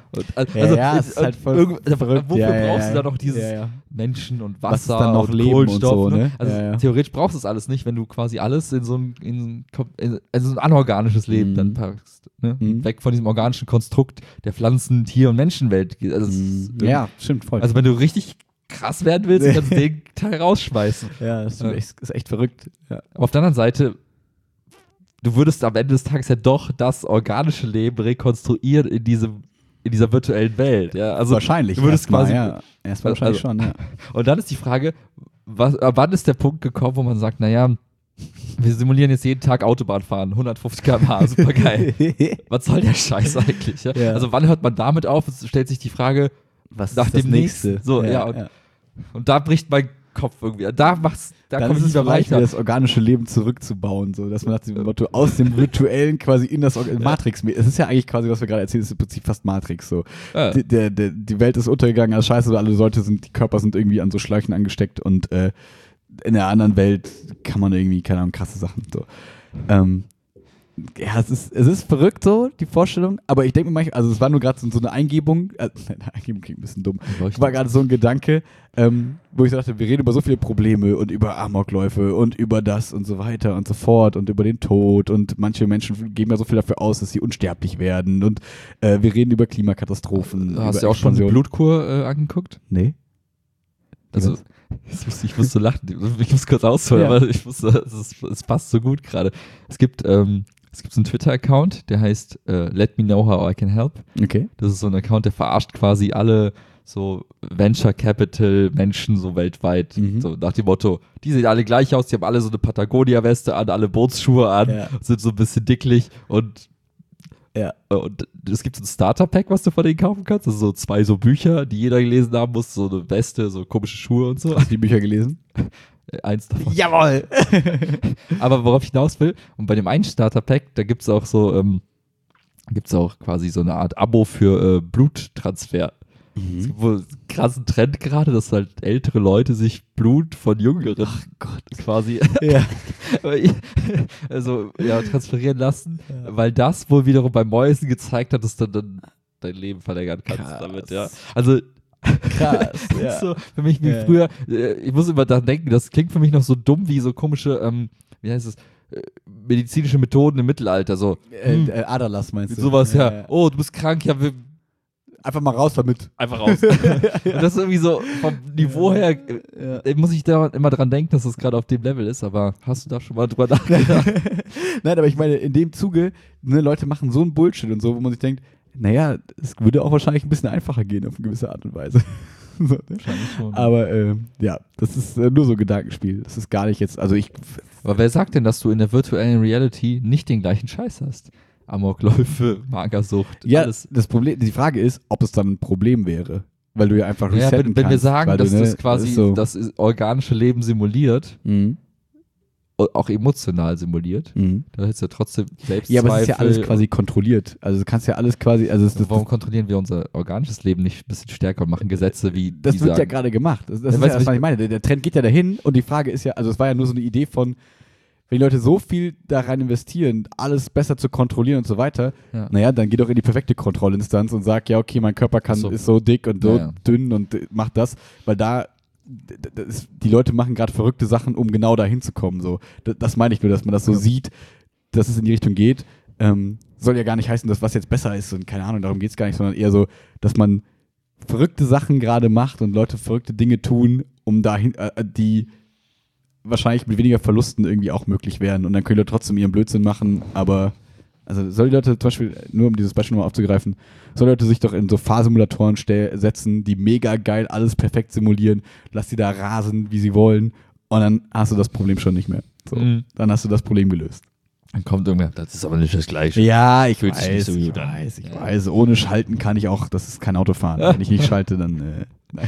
Ist halt voll verrückt. Wofür brauchst du da noch dieses Menschen und Wasser dann noch und Leben Kohlenstoff? Und so, ne? Also theoretisch brauchst du das alles nicht, wenn du quasi alles in so ein anorganisches Leben dann packst. Ne? Weg von diesem organischen Konstrukt der Pflanzen-, Tier- und Menschenwelt. Also stimmt, voll. Also wenn du richtig krass werden willst, kannst du den Teil rausschmeißen. Ja, das ist echt verrückt. Ja. Auf der anderen Seite, du würdest am Ende des Tages ja doch das organische Leben rekonstruieren in dieser virtuellen Welt. Ja? Also wahrscheinlich. Du würdest quasi. Erstmal wahrscheinlich schon, ja. Und dann ist die Frage, wann ist der Punkt gekommen, wo man sagt, naja, wir simulieren jetzt jeden Tag Autobahn fahren, 150 km/h, super geil. Was soll der Scheiß eigentlich? Ja? Also wann hört man damit auf? Es stellt sich die Frage, was nach ist das dem nächste? Nächsten. So, und da bricht mein Kopf irgendwie. Da kommt es nicht mehr weiter. weiter. Das organische Leben zurückzubauen, so, dass man nach dem Motto aus dem Virtuellen quasi in das Matrix. Es ist ja eigentlich quasi, was wir gerade erzählen, ist im Prinzip fast Matrix. So. Ja. Die Welt ist untergegangen, alles scheiße, die Körper sind irgendwie an so Schläuchen angesteckt und in der anderen Welt kann man irgendwie, keine Ahnung, krasse Sachen. So. Es ist verrückt so, die Vorstellung, aber ich denke mir manchmal, also es war nur gerade so eine Eingebung, Eingebung klingt ein bisschen dumm, es war gerade so ein Gedanke, wo ich dachte, wir reden über so viele Probleme und über Amokläufe und über das und so weiter und so fort und über den Tod und manche Menschen geben ja so viel dafür aus, dass sie unsterblich werden und wir reden über Klimakatastrophen. Hast du auch schon die Blutkur angeguckt? Nee. Also, ich musste lachen, ich muss kurz ausholen, aber ich wusste, es passt so gut gerade. Es gibt so einen Twitter-Account, der heißt Let Me Know How I Can Help. Okay. Das ist so ein Account, der verarscht quasi alle so Venture Capital Menschen so weltweit. So nach dem Motto, die sehen alle gleich aus, die haben alle so eine Patagonia-Weste an, alle Bootsschuhe an, sind so ein bisschen dicklich und es gibt so ein Starter-Pack, was du von denen kaufen kannst. Also so 2 so Bücher, die jeder gelesen haben muss, so eine Weste, so komische Schuhe und so. Hast du die Bücher gelesen? 1 davon. Jawohl! Aber worauf ich hinaus will, und bei dem einen Starter-Pack, da gibt es auch so, quasi so eine Art Abo für Bluttransfer. Es gibt wohl einen krassen Trend gerade, dass halt ältere Leute sich Blut von Jüngeren quasi transferieren lassen, weil das wohl wiederum bei Mäusen gezeigt hat, dass du dann dein Leben verlängern kannst damit, ja. Also krass, ja. So für mich wie früher, ich muss immer daran denken, das klingt für mich noch so dumm wie so komische, wie heißt es, medizinische Methoden im Mittelalter, so. Aderlass meinst du? Sowas, ja. Oh, du bist krank, ja, einfach mal raus damit. Einfach raus. Und das ist irgendwie so vom Niveau her, muss ich da immer dran denken, dass das gerade auf dem Level ist, aber hast du da schon mal drüber nachgedacht? Nein, aber ich meine, in dem Zuge, ne, Leute machen so einen Bullshit und so, wo man sich denkt, naja, es würde auch wahrscheinlich ein bisschen einfacher gehen auf eine gewisse Art und Weise. So, ne? Wahrscheinlich schon. Aber das ist nur so ein Gedankenspiel. Das ist gar nicht jetzt, Aber wer sagt denn, dass du in der virtuellen Reality nicht den gleichen Scheiß hast? Amokläufe, Magersucht, alles. Das Problem, die Frage ist, ob es dann ein Problem wäre. Weil du ja einfach resetten wenn wir kannst, sagen, dass das quasi ist so. das organische Leben simuliert, auch emotional simuliert, dann hättest du ja trotzdem Selbstzweifel. Ja, aber es ist ja alles quasi kontrolliert. Also du kannst ja alles quasi, warum kontrollieren wir unser organisches Leben nicht ein bisschen stärker und machen Gesetze wie das wird ja gerade gemacht. Das ist ja das, was ich meine. Der Trend geht ja dahin und die Frage ist ja, also es war ja nur so eine Idee von, wenn die Leute so viel da rein investieren, alles besser zu kontrollieren und so weiter, naja, dann geh doch in die perfekte Kontrollinstanz und sag, ja, okay, mein Körper ist so dick und so dünn und macht das, weil die Leute machen gerade verrückte Sachen, um genau da hinzukommen. So. Das meine ich nur, dass man das so sieht, dass es in die Richtung geht. Soll ja gar nicht heißen, dass was jetzt besser ist und keine Ahnung, darum geht es gar nicht, sondern eher so, dass man verrückte Sachen gerade macht und Leute verrückte Dinge tun, um dahin, die wahrscheinlich mit weniger Verlusten irgendwie auch möglich wären. Und dann können die Leute trotzdem ihren Blödsinn machen, aber also soll die Leute zum Beispiel, nur um dieses Beispiel nochmal aufzugreifen, soll die Leute sich doch in so Fahrsimulatoren setzen, die mega geil alles perfekt simulieren, lass die da rasen, wie sie wollen und dann hast du das Problem schon nicht mehr. So, dann hast du das Problem gelöst. Dann kommt irgendwer, das ist aber nicht das Gleiche. Ja, ich weiß. Ohne Schalten kann ich auch, das ist kein Autofahren. Wenn ich nicht schalte, dann nein.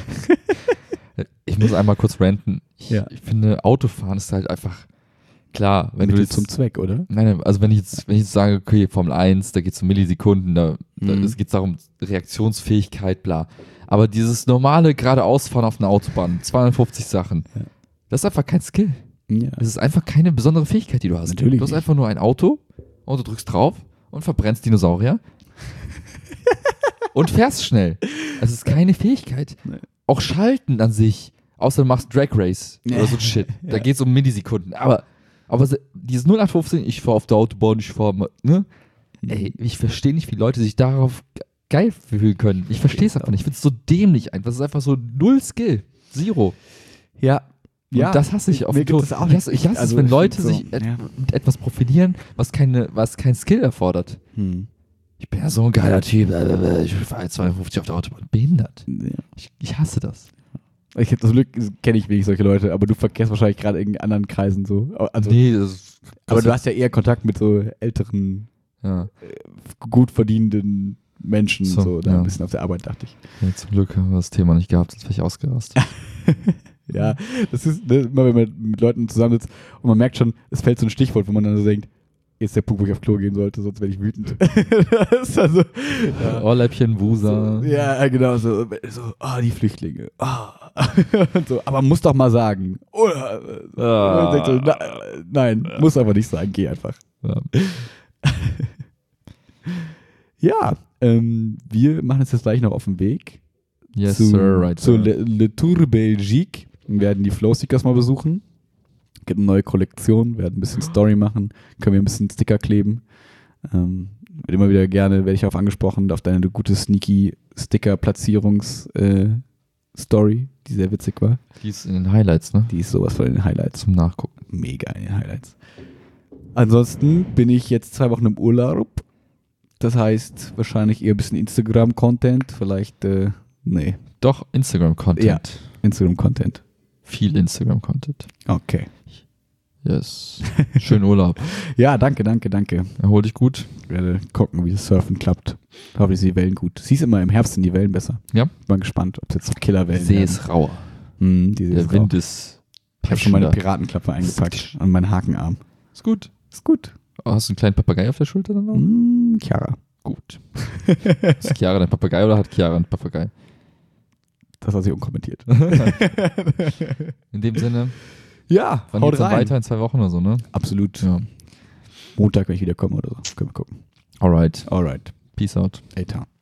Ich muss einmal kurz ranten. Ich finde, Autofahren ist halt einfach klar, wenn du jetzt zum Zweck, oder? Nein, also wenn ich jetzt sage, okay, Formel 1, da geht es um Millisekunden, es geht darum, Reaktionsfähigkeit, bla. Aber dieses normale geradeausfahren auf einer Autobahn, 250 Sachen, das ist einfach kein Skill. Ja. Das ist einfach keine besondere Fähigkeit, die du hast. Natürlich du hast einfach nur ein Auto und du drückst drauf und verbrennst Dinosaurier und fährst schnell. Das ist keine Fähigkeit. Nee. Auch Schalten an sich, außer du machst Drag Race oder so Shit. Da geht es um Millisekunden. Aber dieses 0815, ich fahre auf der Autobahn, ich fahre, ne? Ey, ich verstehe nicht, wie Leute sich darauf geil fühlen können. Ich verstehe es einfach nicht. Ich finde es so dämlich einfach. Das ist einfach so null Skill. Zero. Ja. Und das hasse ich auf dem Tod. Ich hasse es, wenn Leute so, sich mit etwas profilieren, was kein Skill erfordert. Ich bin ja so ein geiler Typ. Ich fahre jetzt 52 auf der Autobahn. Behindert. Ja. Ich hasse das. Ich hätte zum Glück, kenne ich wenig solche Leute, aber du verkehrst wahrscheinlich gerade in anderen Kreisen so. Also, nee, aber du hast ja eher Kontakt mit so älteren, gut verdienenden Menschen, so da ein bisschen auf der Arbeit, dachte ich. Ja, zum Glück haben wir das Thema nicht gehabt, sonst wäre ich ausgerastet. Ja, das ist immer, wenn man mit Leuten zusammensitzt und man merkt schon, es fällt so ein Stichwort, wo man dann so denkt, jetzt der Punkt, wo ich auf Klo gehen sollte, sonst werde ich wütend. Das ist also, Ohrläppchen, Wusa. So, ja, genau, so die Flüchtlinge. Und so, aber muss doch mal sagen. Oder, nein, muss aber nicht sagen, geh einfach. Ja, wir machen uns jetzt gleich noch auf den Weg. Yes, sir, right. Zu Le Tour Belgique. Wir werden die Flowstickers mal besuchen. Gibt eine neue Kollektion, werden ein bisschen Story machen, können wir ein bisschen Sticker kleben. Immer wieder gerne, werde ich darauf angesprochen, auf deine gute sneaky Sticker-Platzierungs-Story, die sehr witzig war. Die ist in den Highlights, ne? Die ist sowas von den Highlights. Zum Nachgucken. Mega in den Highlights. Ansonsten bin ich jetzt 2 Wochen im Urlaub. Das heißt, wahrscheinlich eher ein bisschen Instagram-Content, vielleicht Nee. Doch, Instagram-Content. Ja. Instagram-Content. Viel Instagram-Content. Okay. Yes. Schönen Urlaub. Ja, danke. Erhol dich gut. Ich werde gucken, wie das Surfen klappt. Hoffentlich sind die Wellen gut. Siehst immer im Herbst sind die Wellen besser. Ja. Bin mal gespannt, ob es jetzt noch Killerwellen See ist rauer. Die See Der ist Wind rau. ist Ich habe schon meine peschender. Piratenklappe eingepackt an meinen Hakenarm. Ist gut. Ist gut. Oh, hast du einen kleinen Papagei auf der Schulter dann noch? Chiara. Gut. Ist Chiara dein Papagei oder hat Chiara einen Papagei? Das lasse ich unkommentiert. In dem Sinne, Ja, wann geht's dann weiter? In 2 Wochen oder so, ne? Absolut. Ja. Montag, wenn ich wieder komme oder so. Können wir gucken. Alright. Alright. Peace out. Etan.